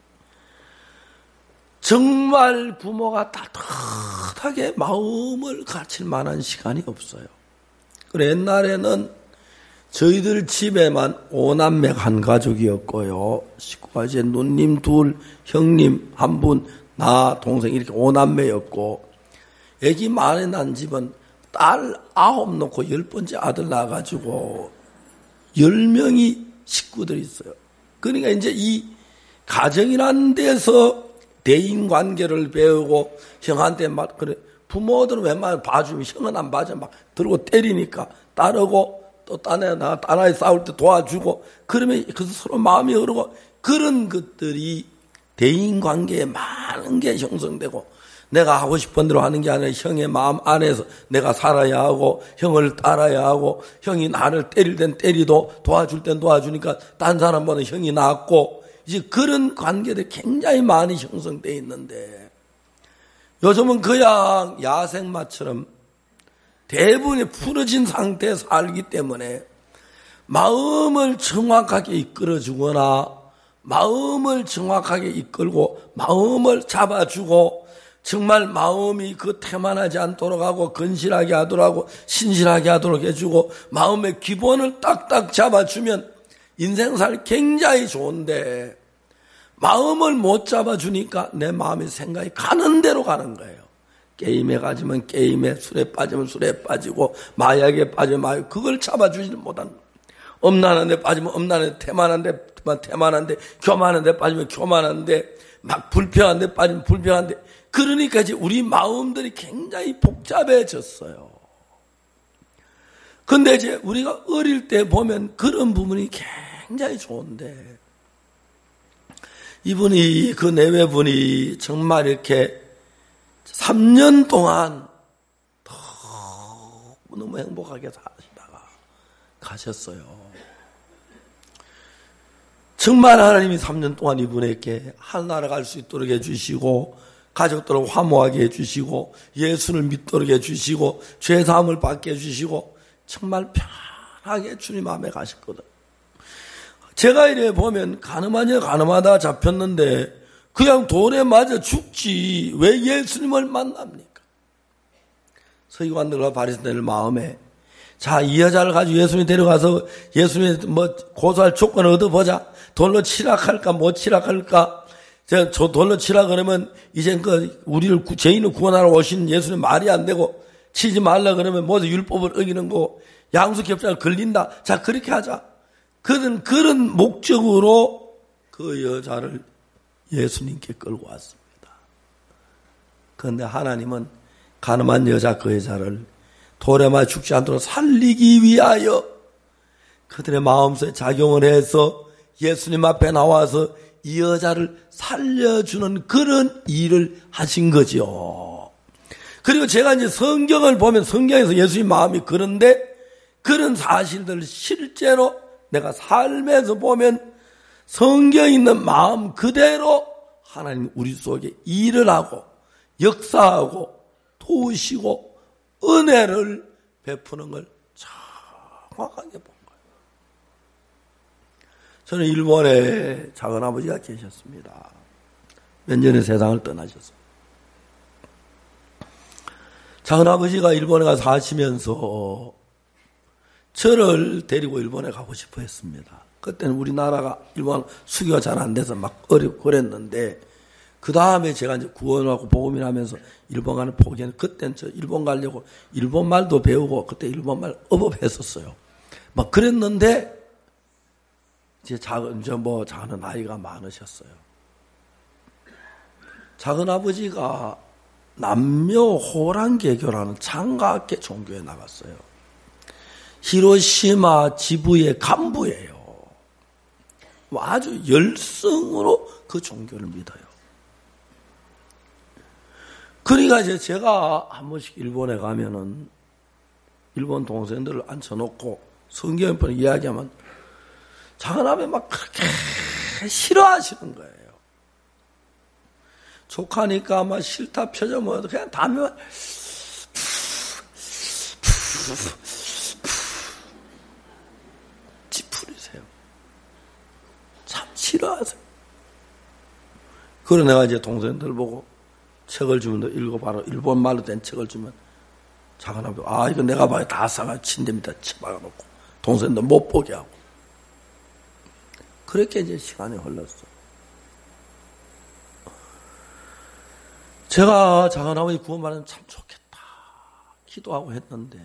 정말 부모가 따뜻하게 마음을 가르칠 만한 시간이 없어요. 그래, 옛날에는 저희들 집에만 5남매 한 가족이었고요. 식구가 이제 누님 둘, 형님 한 분, 나 동생 이렇게 5남매였고, 애기 많이 난 집은 딸 9 놓고 10번째 아들 낳아가지고 10명이 식구들이 있어요. 그러니까 이제 이 가정이라는 데서 대인관계를 배우고, 형한테 막 그래, 부모들은 웬만하면 봐주면 형은 안 봐줘, 막 들고 때리니까 따르고, 또 딴아이 싸울 때 도와주고, 그러면 그래서 서로 마음이 흐르고, 그런 것들이 대인관계에 많은 게 형성되고, 내가 하고 싶은 대로 하는 게 아니라 형의 마음 안에서 내가 살아야 하고, 형을 따라야 하고, 형이 나를 때릴 땐 때리도 도와줄 땐 도와주니까 딴 사람보다 형이 낫고, 이제 그런 관계들이 굉장히 많이 형성되어 있는데, 요즘은 그냥 야생마처럼 대부분이 풀어진 상태에 살기 때문에 마음을 정확하게 이끌어주거나, 마음을 정확하게 이끌고 마음을 잡아주고, 정말 마음이 태만하지 않도록 하고, 건실하게 하도록 하고, 신실하게 하도록 해주고, 마음의 기본을 딱딱 잡아주면 인생 살 굉장히 좋은데, 마음을 못 잡아주니까 내 마음의 생각이 가는 대로 가는 거예요. 게임에 빠지면 게임에, 술에 빠지면 술에 빠지고, 마약에 빠지면 마약, 그걸 잡아주지는 못하는 거예요. 엄난한 데 빠지면 엄난한 데, 태만한 데 태만한 데, 교만한 데 빠지면 교만한 데, 막 불평한 데 빠지면 불평한 데. 그러니까 이제 우리 마음들이 굉장히 복잡해졌어요. 근데 이제 우리가 어릴 때 보면 그런 부분이 굉장히 좋은데, 이분이, 그 내외분이 정말 이렇게 3년 동안 너무 행복하게 사시다가 가셨어요. 정말 하나님이 3년 동안 이분에게 하늘나라 갈 수 있도록 해주시고, 가족들을 화목하게 해주시고, 예수를 믿도록 해주시고, 죄사함을 받게 해주시고, 정말 편하게 주님 앞에 가셨거든. 제가 이래 보면 가늠하다 잡혔는데 그냥 돌에 맞아 죽지 왜 예수님을 만납니까? 서기관들과 바리새인들 마음에, 자, 이 여자를 가지고 예수님 데려가서 예수님 고소할 조건을 얻어보자. 돌로 치락할까 못 치락할까? 저 돌로 치라 그러면 이젠 우리를 죄인을 구원하러 오신 예수님 말이 안 되고, 치지 말라 그러면 모두 율법을 어기는 거, 양수겹살 걸린다. 자, 그렇게 하자. 그런 목적으로 그 여자를 예수님께 끌고 왔습니다. 그런데 하나님은 가늠한 여자 그 여자를 돌에 맞아 죽지 않도록 살리기 위하여 그들의 마음속에 작용을 해서 예수님 앞에 나와서 이 여자를 살려주는 그런 일을 하신 거죠. 그리고 제가 이제 성경을 보면 성경에서 예수님 마음이 그런데 그런 사실들을 실제로 내가 삶에서 보면 성경에 있는 마음 그대로 하나님 우리 속에 일을 하고 역사하고 도우시고 은혜를 베푸는 걸 정확하게 본 거예요. 저는 일본에 작은아버지가 계셨습니다. 몇 년에 세상을 떠나셨습니다. 작은아버지가 일본에 가서 사시면서 저를 데리고 일본에 가고 싶어 했습니다. 그때는 우리나라가 일본 수교가 잘 안 돼서 막 어렵고 그랬는데 그 다음에 제가 이제 구원하고 복음을 하면서 일본 가는 포기했는데 그때는 저 일본 가려고 일본 말도 배우고 그때 일본 말 어법했었어요. 막 그랬는데 이제 작은 나이가 많으셨어요. 작은 아버지가 남묘호랑개교라는 창가학계 종교에 나갔어요. 히로시마 지부의 간부예요. 아주 열성으로 그 종교를 믿어요. 그러니까 이제 제가 한 번씩 일본에 가면은 일본 동생들을 앉혀놓고 성경을 이야기하면 작은아버지 막 그렇게 싫어하시는 거예요. 족하니까 막 싫다 표정 뭐도 그냥 담으면 찌푸리세요. 참 싫어하세요. 그래서 내가 이제 동생들 보고 책을 주면 너 읽어봐라. 일본 말로 된 책을 주면 작은아버지 이거 내가 봐야 다 싸가 침대 밑에 쳐박아놓고 동생들 못 보게 하고 그렇게 이제 시간이 흘렀어. 제가 작은아버지 구원받으면 참 좋겠다 기도하고 했는데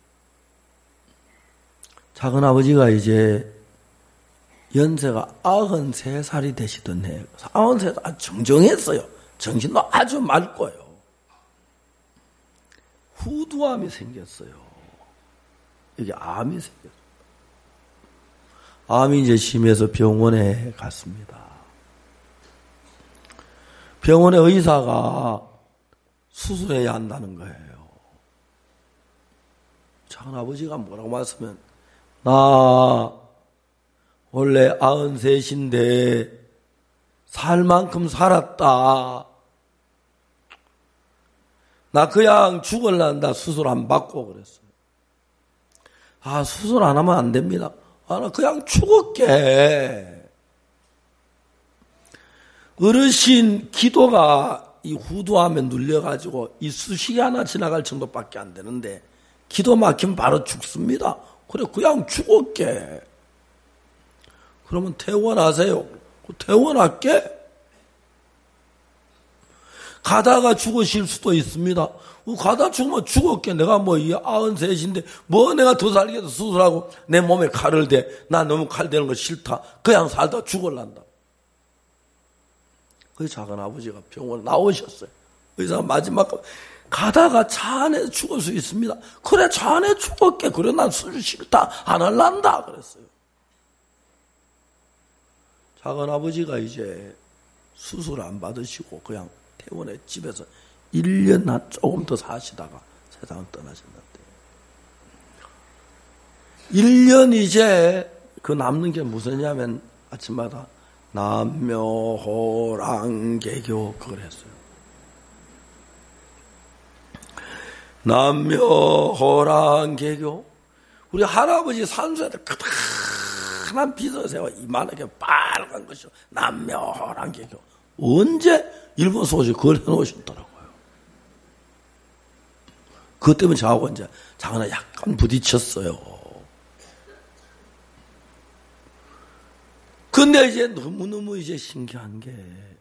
작은아버지가 이제 연세가 93살이 되시던 해 93살 아주 정정했어요. 정신도 아주 맑고요. 후두암이 생겼어요. 여기 암이 생겼어요. 암이 이제 심해서 병원에 갔습니다. 병원의 의사가 수술해야 한다는 거예요. 작은아버지가 뭐라고 말씀하면 나 원래 93인데 살 만큼 살았다. 나 그냥 죽을란다. 수술 안 받고 그랬어요. 수술 안 하면 안 됩니다. 나 그냥 죽을게. 어르신 기도가 이 후두암에 눌려가지고 이 수식이 하나 지나갈 정도밖에 안 되는데 기도 막히면 바로 죽습니다. 그래 그냥 죽을게. 그러면 퇴원하세요. 퇴원할게. 가다가 죽으실 수도 있습니다. 가다 죽으면 죽을게. 내가 이 93인데 내가 더 살게도 수술하고 내 몸에 칼을 대. 나 너무 칼 대는 거 싫다. 그냥 살다 죽을란다. 그 작은아버지가 병원에 나오셨어요. 의사가 마지막 가다가 차 안에 죽을 수 있습니다. 그래 차 안에 죽을게. 그래 난 수술 싫다. 안 할란다. 그랬어요. 작은아버지가 이제 수술 안 받으시고 그냥 퇴원해 집에서 1년 조금 더 사시다가 세상을 떠나셨는데 1년 이제 그 남는 게 무엇이냐면 아침마다 남묘호랑개교 그걸 했어요. 남묘호랑개교 우리 할아버지 산소에다 크다란 빚을 세워 이만하게 빨간 것이요. 남묘호랑개교 언제 일본 소식 그걸 해놓으셨더라고요. 그것 때문에 저하고 이제 작은아 약간 부딪혔어요. 근데 이제 너무너무 이제 신기한 게,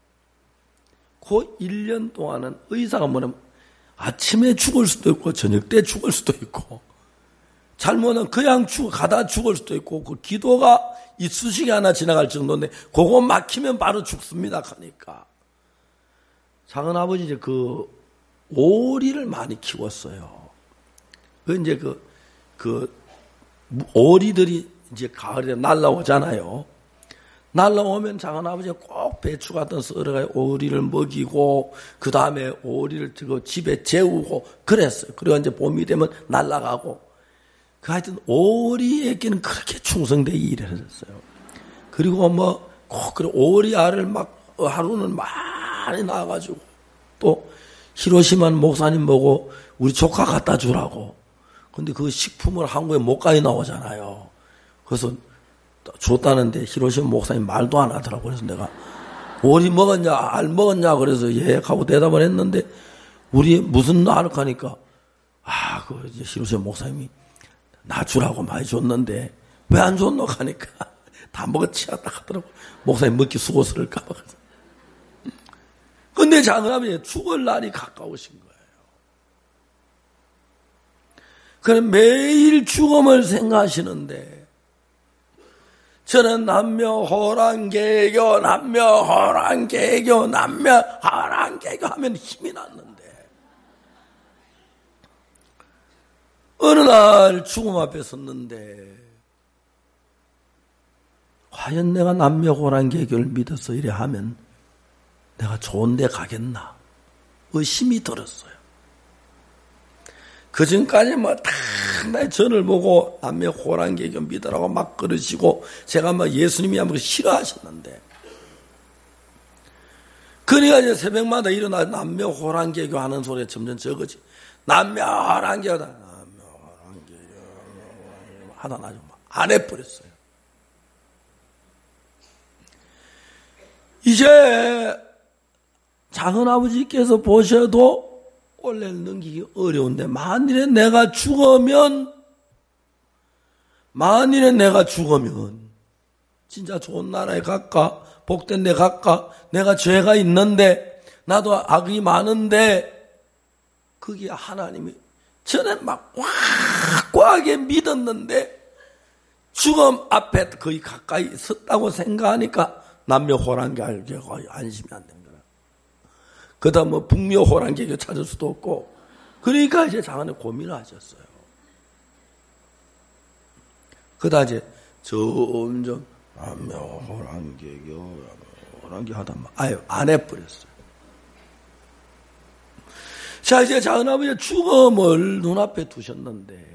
그 1년 동안은 의사가 뭐냐면 아침에 죽을 수도 있고, 저녁 때 죽을 수도 있고, 잘못은 그냥 가다 죽을 수도 있고, 그 기도가 이 수식이 하나 지나갈 정도인데, 그거 막히면 바로 죽습니다. 그러니까. 작은아버지 이제 그 오리를 많이 키웠어요. 이제 오리들이 이제 가을에 날라오잖아요. 날라오면 작은아버지가 꼭 배추 같은 썰어가 오리를 먹이고 그 다음에 오리를 집에 재우고 그랬어요. 그리고 이제 봄이 되면 날아가고 그 하여튼 오리에게는 그렇게 충성되게 일을 했어요. 그리고 꼭 그래 오리 알을 막 하루는 많이 나와가지고 또 히로시마 목사님 보고 우리 조카 갖다 주라고. 근데 그 식품을 한국에 못 가게 나오잖아요. 그래서 줬다는데 히로시마 목사님 말도 안 하더라고. 그래서 내가 오리 먹었냐 알 먹었냐 그래서 예 하고 대답을 했는데 우리 무슨 알 하니까 그 히로시마 목사님이 나 주라고 많이 줬는데 왜 안 줬노 하니까 다 먹었지 하더라고. 목사님 먹기 수고스러울까 봐. 근데 작은아버지 죽을 날이 가까우신 거예요. 그럼 매일 죽음을 생각하시는데 저는 남묘호랑개교 하면 힘이 났는데 어느 날 죽음 앞에 섰는데 과연 내가 남묘호랑개교를 믿어서 이래 하면 내가 좋은 데 가겠나 의심이 들었어요. 그 전까지 다 나의 전을 보고 남묘호랑개교 믿으라고 막 그러시고 제가 예수님이 한번 싫어하셨는데 그러니까 이제 새벽마다 일어나 남묘호랑개교 하는 소리가 점점 적어지. 남묘호랑개교다. 하다 나중에 안 해버렸어요. 이제 작은아버지께서 보셔도 올해를 넘기기 어려운데 만일에 내가 죽으면 진짜 좋은 나라에 갈까? 복된 데 갈까? 내가 죄가 있는데 나도 악이 많은데 그게 하나님이 저는 막 확고하게 믿었는데 죽음 앞에 거의 가까이 섰다고 생각하니까 남묘호랑개교가 안심이 안 된 거야. 그다음 북묘호랑개교 찾을 수도 없고 그러니까 이제 장안에 고민을 하셨어요. 그다 이제 점점 남묘호랑개교 하다 안 해버렸어요. 자 이제 작은아버지가 죽음을 눈앞에 두셨는데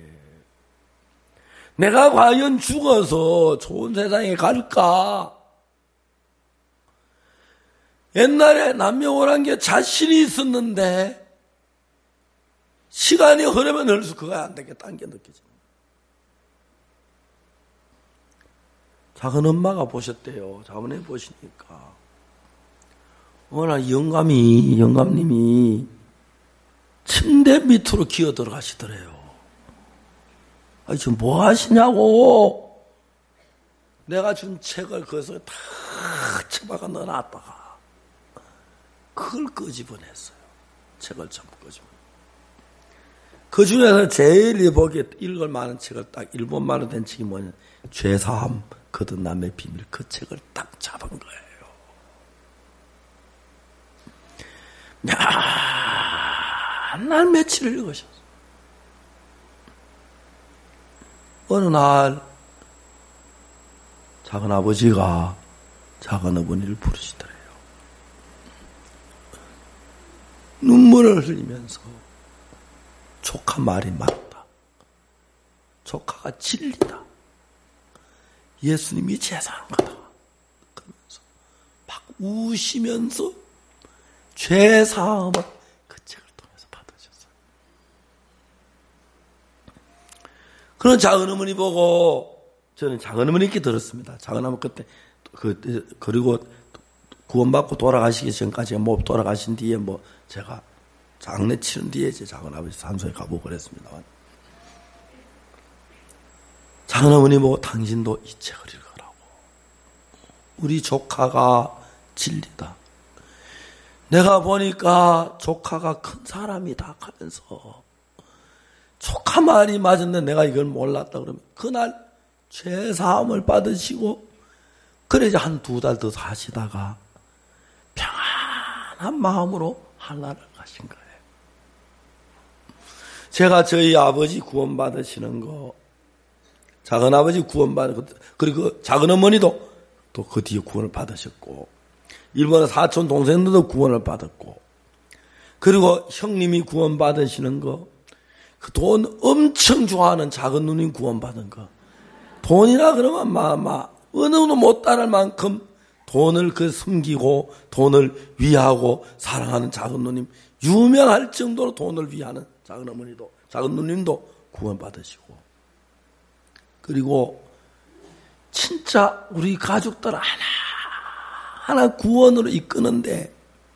내가 과연 죽어서 좋은 세상에 갈까? 옛날에 남묘호랑개 자신이 있었는데 시간이 흐르면 흐를수록 그가 안 되겠다는 게 느껴집니다. 작은 엄마가 보셨대요. 자문해 보시니까 어느 날 영감님이 침대 밑으로 기어 들어가시더래요. 지금 뭐 하시냐고. 내가 준 책을 거기서 다 처박아 넣어놨다가 그걸 끄집어냈어요. 책을 전부 끄집어냈어요. 그 중에서 제일 보기에 읽을 만한 책을 딱 일본말로 된 책이 뭐냐면 죄사함 거듭 남의 비밀, 그 책을 딱 잡은 거예요. 맨날 며칠을 읽으셨어요. 어느 날 작은아버지가 작은어머니를 부르시더래요. 눈물을 흘리면서 조카 말이 맞다. 조카가 진리다. 예수님이 제사한 거다. 그러면서 막 우시면서 죄사함을 그 책을 통해서 받으셨어요. 그런 작은어머니 보고 저는 작은어머니께 들었습니다. 작은어머니 그때 그리고 구원받고 돌아가시기 전까지 돌아가신 뒤에 제가 장례 치른 뒤에 제 작은아버지 산소에 가보고 그랬습니다. 작은어머니 보고 당신도 이 책을 읽으라고. 우리 조카가 진리다. 내가 보니까 조카가 큰 사람이다 하면서 조카 말이 맞았는데 내가 이걸 몰랐다 그러면 그날 죄사함을 받으시고 그래 이제 한 2달 더 사시다가 평안한 마음으로 하늘나라를 가신 거예요. 제가 저희 아버지 구원받으시는 거 작은아버지 구원받은 것 그리고 작은어머니도 또 그 뒤에 구원을 받으셨고, 일본의 사촌 동생들도 구원을 받았고, 그리고 형님이 구원 받으시는 거, 그 돈 엄청 좋아하는 작은 누님 구원 받은 거, 돈이라 그러면 어느 누구도 못 따를 만큼 돈을 숨기고 돈을 위하고 사랑하는 작은 누님, 유명할 정도로 돈을 위하는 작은 어머니도, 작은 누님도 구원 받으시고, 그리고 진짜 우리 가족들 하나 구원으로 이끄는데,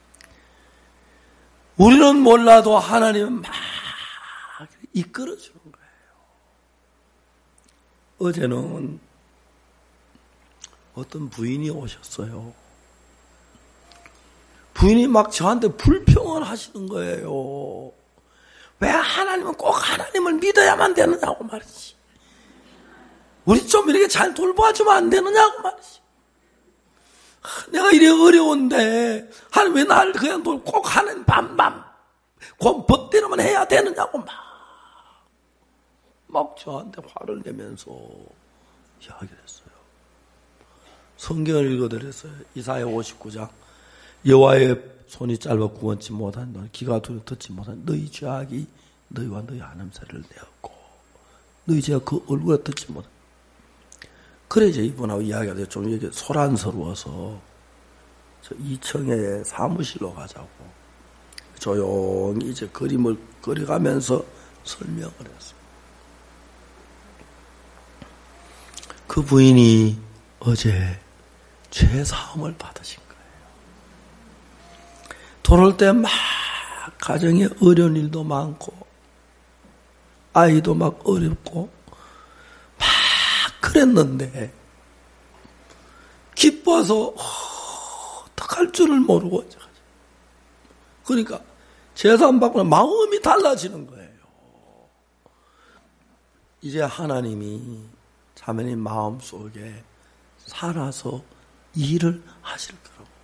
우리는 몰라도 하나님은 막 이끌어주는 거예요. 어제는 어떤 부인이 오셨어요. 부인이 막 저한테 불평을 하시는 거예요. 왜 하나님은 꼭 하나님을 믿어야만 되느냐고 말이지. 우리 좀 이렇게 잘 돌봐주면 안 되느냐고 말이지. 내가 이래 어려운데 하나님 왜 나를 그냥 꼭 하는 밤밤 법대로만 해야 되느냐고 막 저한테 화를 내면서 이야기를 했어요. 성경을 읽어드렸어요. 이사야 59장. 여호와의 손이 짧아 구원치 못한 너, 귀가 듣지 못한 너희 죄악이 너희와 너희 하나님사를 내었고, 너희 죄가 그 얼굴에 듣지 못한. 그래 이제 이분하고 이야기가 돼요. 좀 이게 소란스러워서 저 2층에 사무실로 가자고 조용히 이제 그림을 그려가면서 설명을 했어요. 그 부인이 어제 죄사함을 받으신 거예요. 돌아올 때 막 가정에 어려운 일도 많고 아이도 막 어렵고 막 그랬는데 기뻐서 어떡할 줄을 모르고 그러니까 제사함 받고 마음이 달라지는 거예요. 이제 하나님이 자매님 마음속에 살아서 일을 하실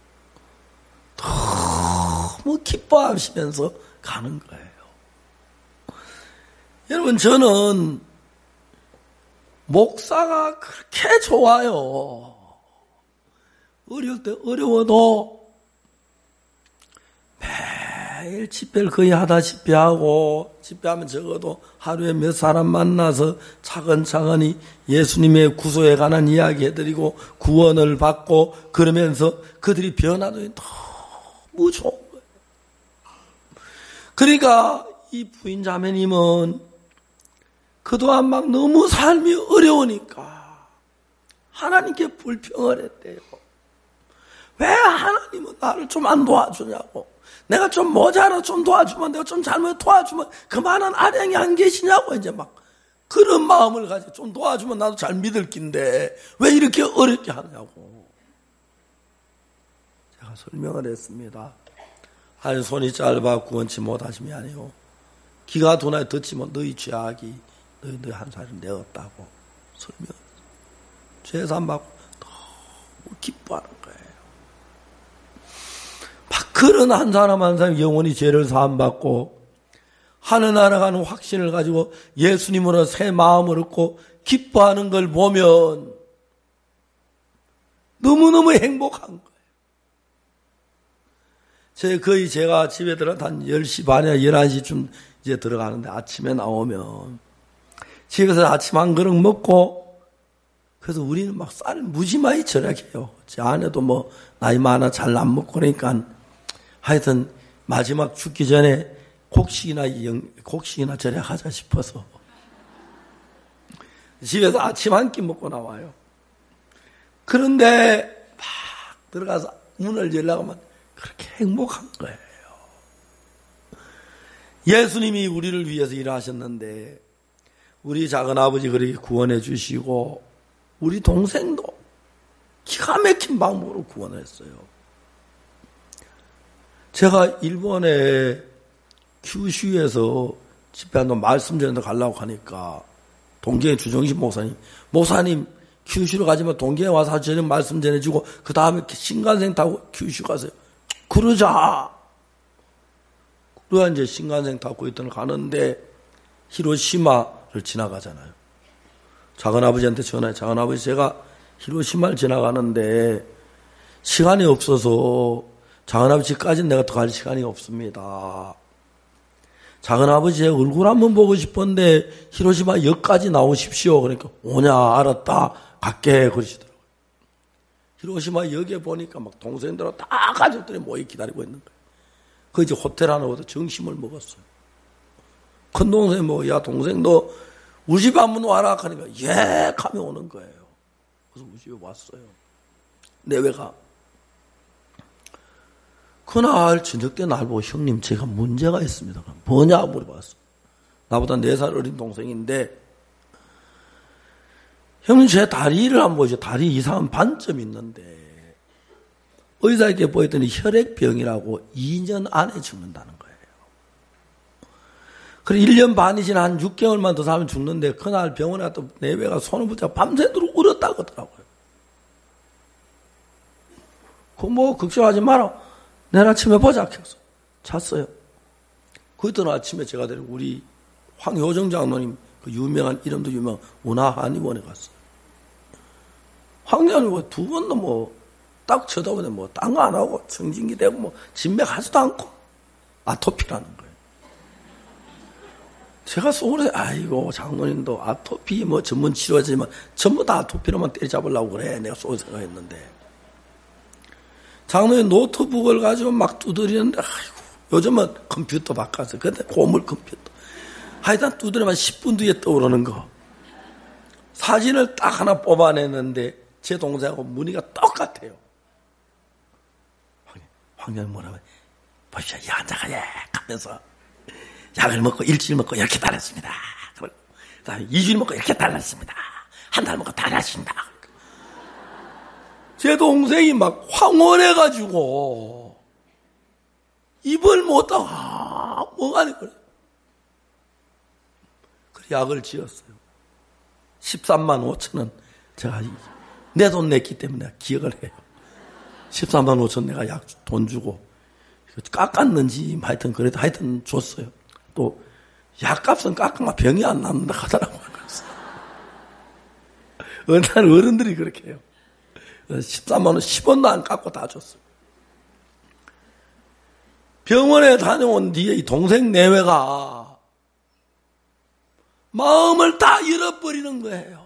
거라고 너무 기뻐하시면서 가는 거예요. 여러분, 저는 목사가 그렇게 좋아요. 어려울 때 어려워도 매일 집회를 거의 하다시피 하고, 집회하면 적어도 하루에 몇 사람 만나서 차근차근히 예수님의 구소에 관한 이야기 해드리고 구원을 받고 그러면서 그들이 변화도 너무 좋은 거예요. 그러니까 이 부인 자매님은 그동안 막 너무 삶이 어려우니까 하나님께 불평을 했대요. 왜 하나님은 나를 좀 안 도와주냐고. 내가 좀 모자라 좀 도와주면, 내가 좀 잘못 도와주면 그만한 아량이 안 계시냐고. 이제 막 그런 마음을 가지고 좀 도와주면 나도 잘 믿을 낀데 왜 이렇게 어렵게 하냐고 제가 설명을 했습니다. 한 손이 짧아 구원치 못하심이 아니요 귀가 둔하여 듣지만 너희 죄악이 너희 한 살을 내었다고 설명했어요. 죄산 받고 너무 기뻐하는 거예요. 막 그런 한 사람 한 사람 영원히 죄를 사함받고 하늘나라 가는 확신을 가지고 예수님으로 새 마음을 얻고 기뻐하는 걸 보면 너무너무 행복한 거예요. 제가 집에 들어가 한 10시 반이나 11시쯤 이제 들어가는데 아침에 나오면 집에서 아침 한 그릇 먹고 그래서 우리는 막 쌀 무지마이 절약해요. 제 아내도 뭐 나이 많아 잘 안 먹고 그러니까 하여튼 마지막 죽기 전에 곡식이나 절약하자 싶어서 집에서 아침 한 끼 먹고 나와요. 그런데 막 들어가서 문을 열려고 하면 그렇게 행복한 거예요. 예수님이 우리를 위해서 일하셨는데 우리 작은아버지 그렇게 구원해 주시고 우리 동생도 기가 막힌 방법으로 구원했어요. 제가 일본에 규슈에서 집회한다고 말씀 전해서 가려고 하니까 동경의 주정식 목사님 규슈로 가지만 동경에 와서 저녁 말씀 전해주고 그 다음에 신간생 타고 규슈 가세요. 그러자. 그래야 이제 신간생 타고 있던 가는데 히로시마를 지나가잖아요. 작은아버지한테 전화해. 작은아버지 제가 히로시마를 지나가는데 시간이 없어서 작은아버지까지는 내가 더 갈 시간이 없습니다. 작은아버지의 얼굴 한번 보고 싶었는데 히로시마 역까지 나오십시오. 그러니까 오냐 알았다 갈게 그러시더라고요. 히로시마 역에 보니까 막 동생들하고 다 가족들이 모여 기다리고 있는 거예요. 그 이제 호텔 하나 와서 점심을 먹었어요. 큰 동생이 뭐 야 동생 너 우리 집 한번 와라 하니까 예 하며 오는 거예요. 그래서 우리 집에 왔어요. 내외가 그날 저녁 때 날 보고 형님 제가 문제가 있습니다. 뭐냐 물어봤어. 나보다 4살 어린 동생인데 형님 제 다리를 한번 보시죠. 다리 이상한 반점이 있는데 의사에게 보였더니 혈액병이라고 2년 안에 죽는다는 거예요. 그래 1년 반이 지나 한 6개월만 더 살면 죽는데 그날 병원에 갔다 내외가 손을 붙잡고 밤새도록 울었다고 하더라고요. 그 뭐 걱정하지 마라. 내일 아침에 보자 해서 잤어요. 그 이튿 아침에 제가 데리고 우리 황효정 장로님 그 유명한 이름도 유명한 운하한의원에 갔어요. 황장로님 두 번도 뭐 딱 쳐다보네 뭐 딴 거 안 하고 청진기 되고 뭐 진맥하지도 않고 아토피라는 거예요. 제가 속으로 아이고 장로님도 아토피 뭐 전문 치료하지만 전부 다 아토피로만 때려잡으려고 그래 내가 속으로 생각했는데 장로님 노트북을 가지고 막 두드리는데 아이고 요즘은 컴퓨터 바꿨어요. 근데 고물 컴퓨터 하여튼 두드리면 10분 뒤에 떠오르는 거 사진을 딱 하나 뽑아냈는데 제 동생하고 무늬가 똑같아요. 황장님 뭐라고 보십시오. 이 환자가 예 하면서 약을 먹고 일주일 먹고 이렇게 달랐습니다. 그다음에 2주일 먹고 이렇게 달랐습니다. 한 달 먹고 달랐습니다. 제 동생이 막 황홀해가지고 입을 못하고 멍하니 그래. 그래 약을 지었어요. 13만 5천 원 제가 내 돈 냈기 때문에 기억을 해요. 13만 5천 내가 약 돈 주고 깎았는지 하여튼 그래도 하여튼 줬어요. 또 약값은 깎으면 병이 안 납니다 하더라고요. 어느 날 어른들이 그렇게 해요. 13만 원 10원도 안 깎고 다 줬어요. 병원에 다녀온 뒤에 이 동생 내외가 마음을 다 잃어버리는 거예요.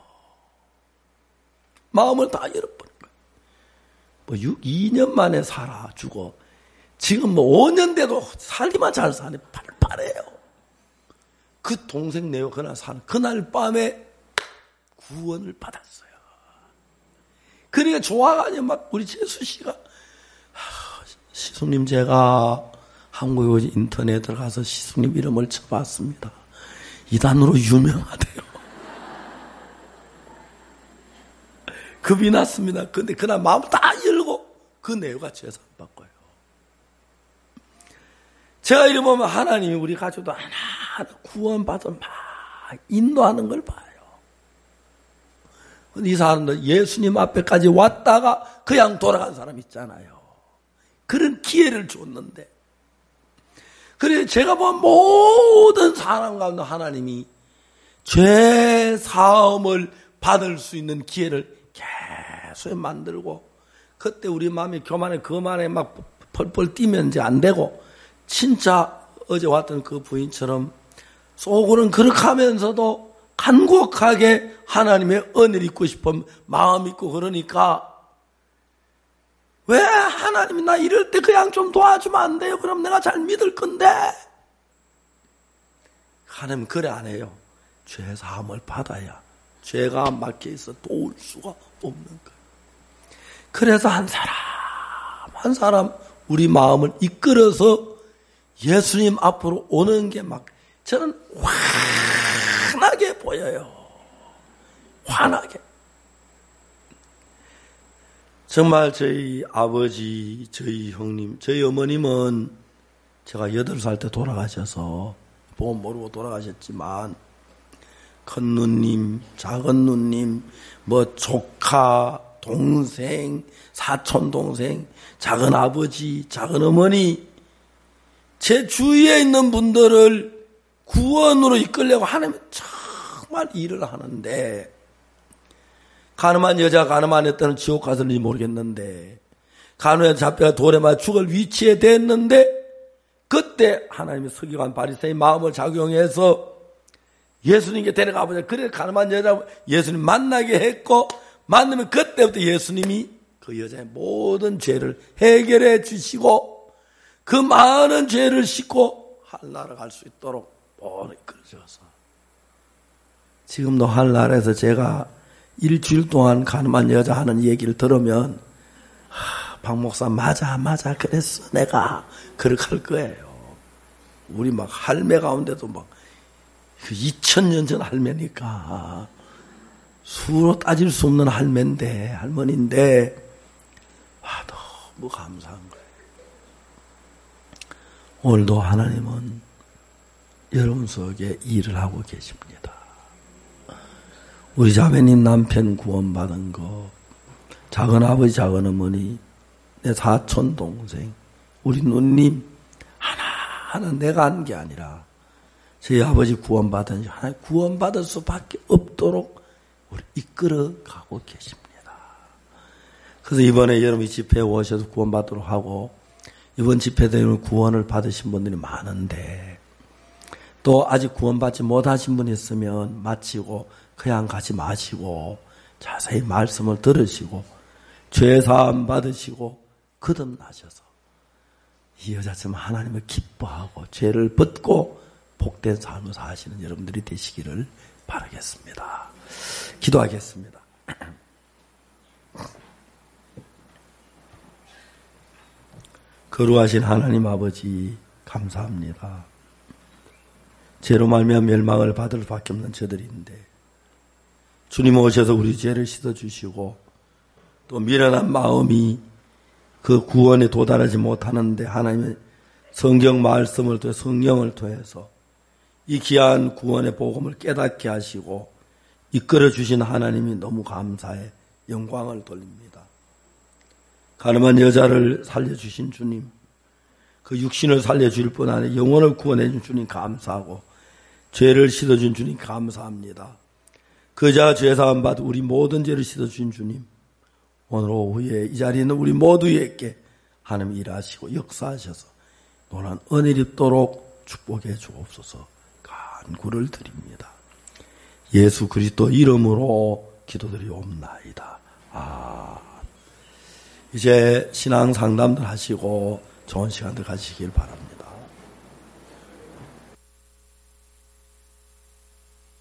마음을 다 잃어버린 거예요. 뭐 2년 만에 살아 죽어. 지금 뭐 5년 돼도 살기만 잘 사네. 팔팔해요. 그 동생 내외 그날 사는 그날 밤에 구원을 받았어요. 그러니까 좋아가지고 막 우리 재수 씨가 시숙님 제가 한국에 인터넷에 들어가서 시숙님 이름을 쳐봤습니다. 이단으로 유명하대요. 겁이 났습니다. 근데 그날 마음 다 열고 그 내용가 죄사 안 바꿔요. 제가 이래 보면 하나님이 우리 가족도 하나하나 구원받은 막 인도하는 걸 봐요. 이 사람들 예수님 앞에까지 왔다가 그냥 돌아간 사람 있잖아요. 그런 기회를 줬는데 그래 제가 본 모든 사람 가운데 하나님이 죄 사함을 받을 수 있는 기회를 계속 만들고 그때 우리 마음이 교만에 그만에 막 펄펄 뛰면 이제 안 되고 진짜 어제 왔던 그 부인처럼 속으로는 그렇게 하면서도 간곡하게 하나님의 은혜를 입고 싶은 마음 있고 그러니까 왜 하나님이 나 이럴 때 그냥 좀 도와주면 안 돼요? 그럼 내가 잘 믿을 건데 하나님 그래 안 해요. 죄 사함을 받아야 죄가 막혀 있어 도울 수가 없는 거예요. 그래서 한 사람 우리 마음을 이끌어서 예수님 앞으로 오는 게 막 저는 환하게 보여요. 환하게. 정말 저희 아버지, 저희 형님, 저희 어머님은 제가 8살 때 돌아가셔서 보험 모르고 돌아가셨지만 큰 누님, 작은 누님, 뭐 조카, 동생, 사촌 동생, 작은 아버지, 작은 어머니 제 주위에 있는 분들을 구원으로 이끌려고 하나님은 정말 일을 하는데 가늠한 여자가 가늠안했다는 지옥 갔을지 모르겠는데 가늠한 잡혀가 돌에 맞아 죽을 위치에 됐는데 그때 하나님의 서기관 바리새인 마음을 작용해서 예수님께 데려가 보자. 그래 가늠한 여자 예수님 만나게 했고 만나면 그때부터 예수님이 그 여자의 모든 죄를 해결해 주시고 그 많은 죄를 씻고 하늘나라 갈 수 있도록 이끌어줘서 지금도 하늘나라에서 제가 일주일 동안 가늠한 여자 하는 얘기를 들으면 박 목사 맞아 그랬어 내가 그렇게 할 거예요. 우리 막 할매 가운데도 막 2000년 전 할매니까 수로 따질 수 없는 할머니인데 너무 감사한 거예요. 오늘도 하나님은 여러분 속에 일을 하고 계십니다. 우리 자매님 남편 구원받은 거, 작은 아버지 작은 어머니, 내 사촌 동생, 우리 누님 하나하나 내가 한 게 아니라 저희 아버지 구원받은 하나님 구원받을 수밖에 없도록 우리 이끌어 가고 계십니다. 그래서 이번에 여러분이 집회에 오셔서 구원받도록 하고 이번 집회 때는 구원을 받으신 분들이 많은데 또 아직 구원받지 못하신 분이 있으면 마치고 그냥 가지 마시고 자세히 말씀을 들으시고 죄사함 받으시고 거듭나셔서 이 여자처럼 하나님을 기뻐하고 죄를 벗고 복된 삶을 사시는 여러분들이 되시기를 바라겠습니다. 기도하겠습니다. 거룩하신 하나님 아버지 감사합니다. 죄로 말미암아 멸망을 받을 수밖에 없는 저들인데 주님 오셔서 우리 죄를 씻어주시고 또 미련한 마음이 그 구원에 도달하지 못하는데 하나님의 성경 말씀을 통해 성령을 통해서 이 귀한 구원의 복음을 깨닫게 하시고 이끌어 주신 하나님이 너무 감사해 영광을 돌립니다. 가늠한 여자를 살려주신 주님, 그 육신을 살려줄 뿐 아니라 영혼을 구원해준 주님 감사하고 죄를 씻어준 주님 감사합니다. 그 자 죄사함 받아 우리 모든 죄를 씻어준 주님, 오늘 오후에 이 자리에 있는 우리 모두에게 하나님 일하시고 역사하셔서 노란 은혜를 입도록 축복해 주옵소서. 간구를 드립니다. 예수 그리스도 이름으로 기도드리옵나이다. 이제 신앙 상담들 하시고 좋은 시간들 가지시길 바랍니다.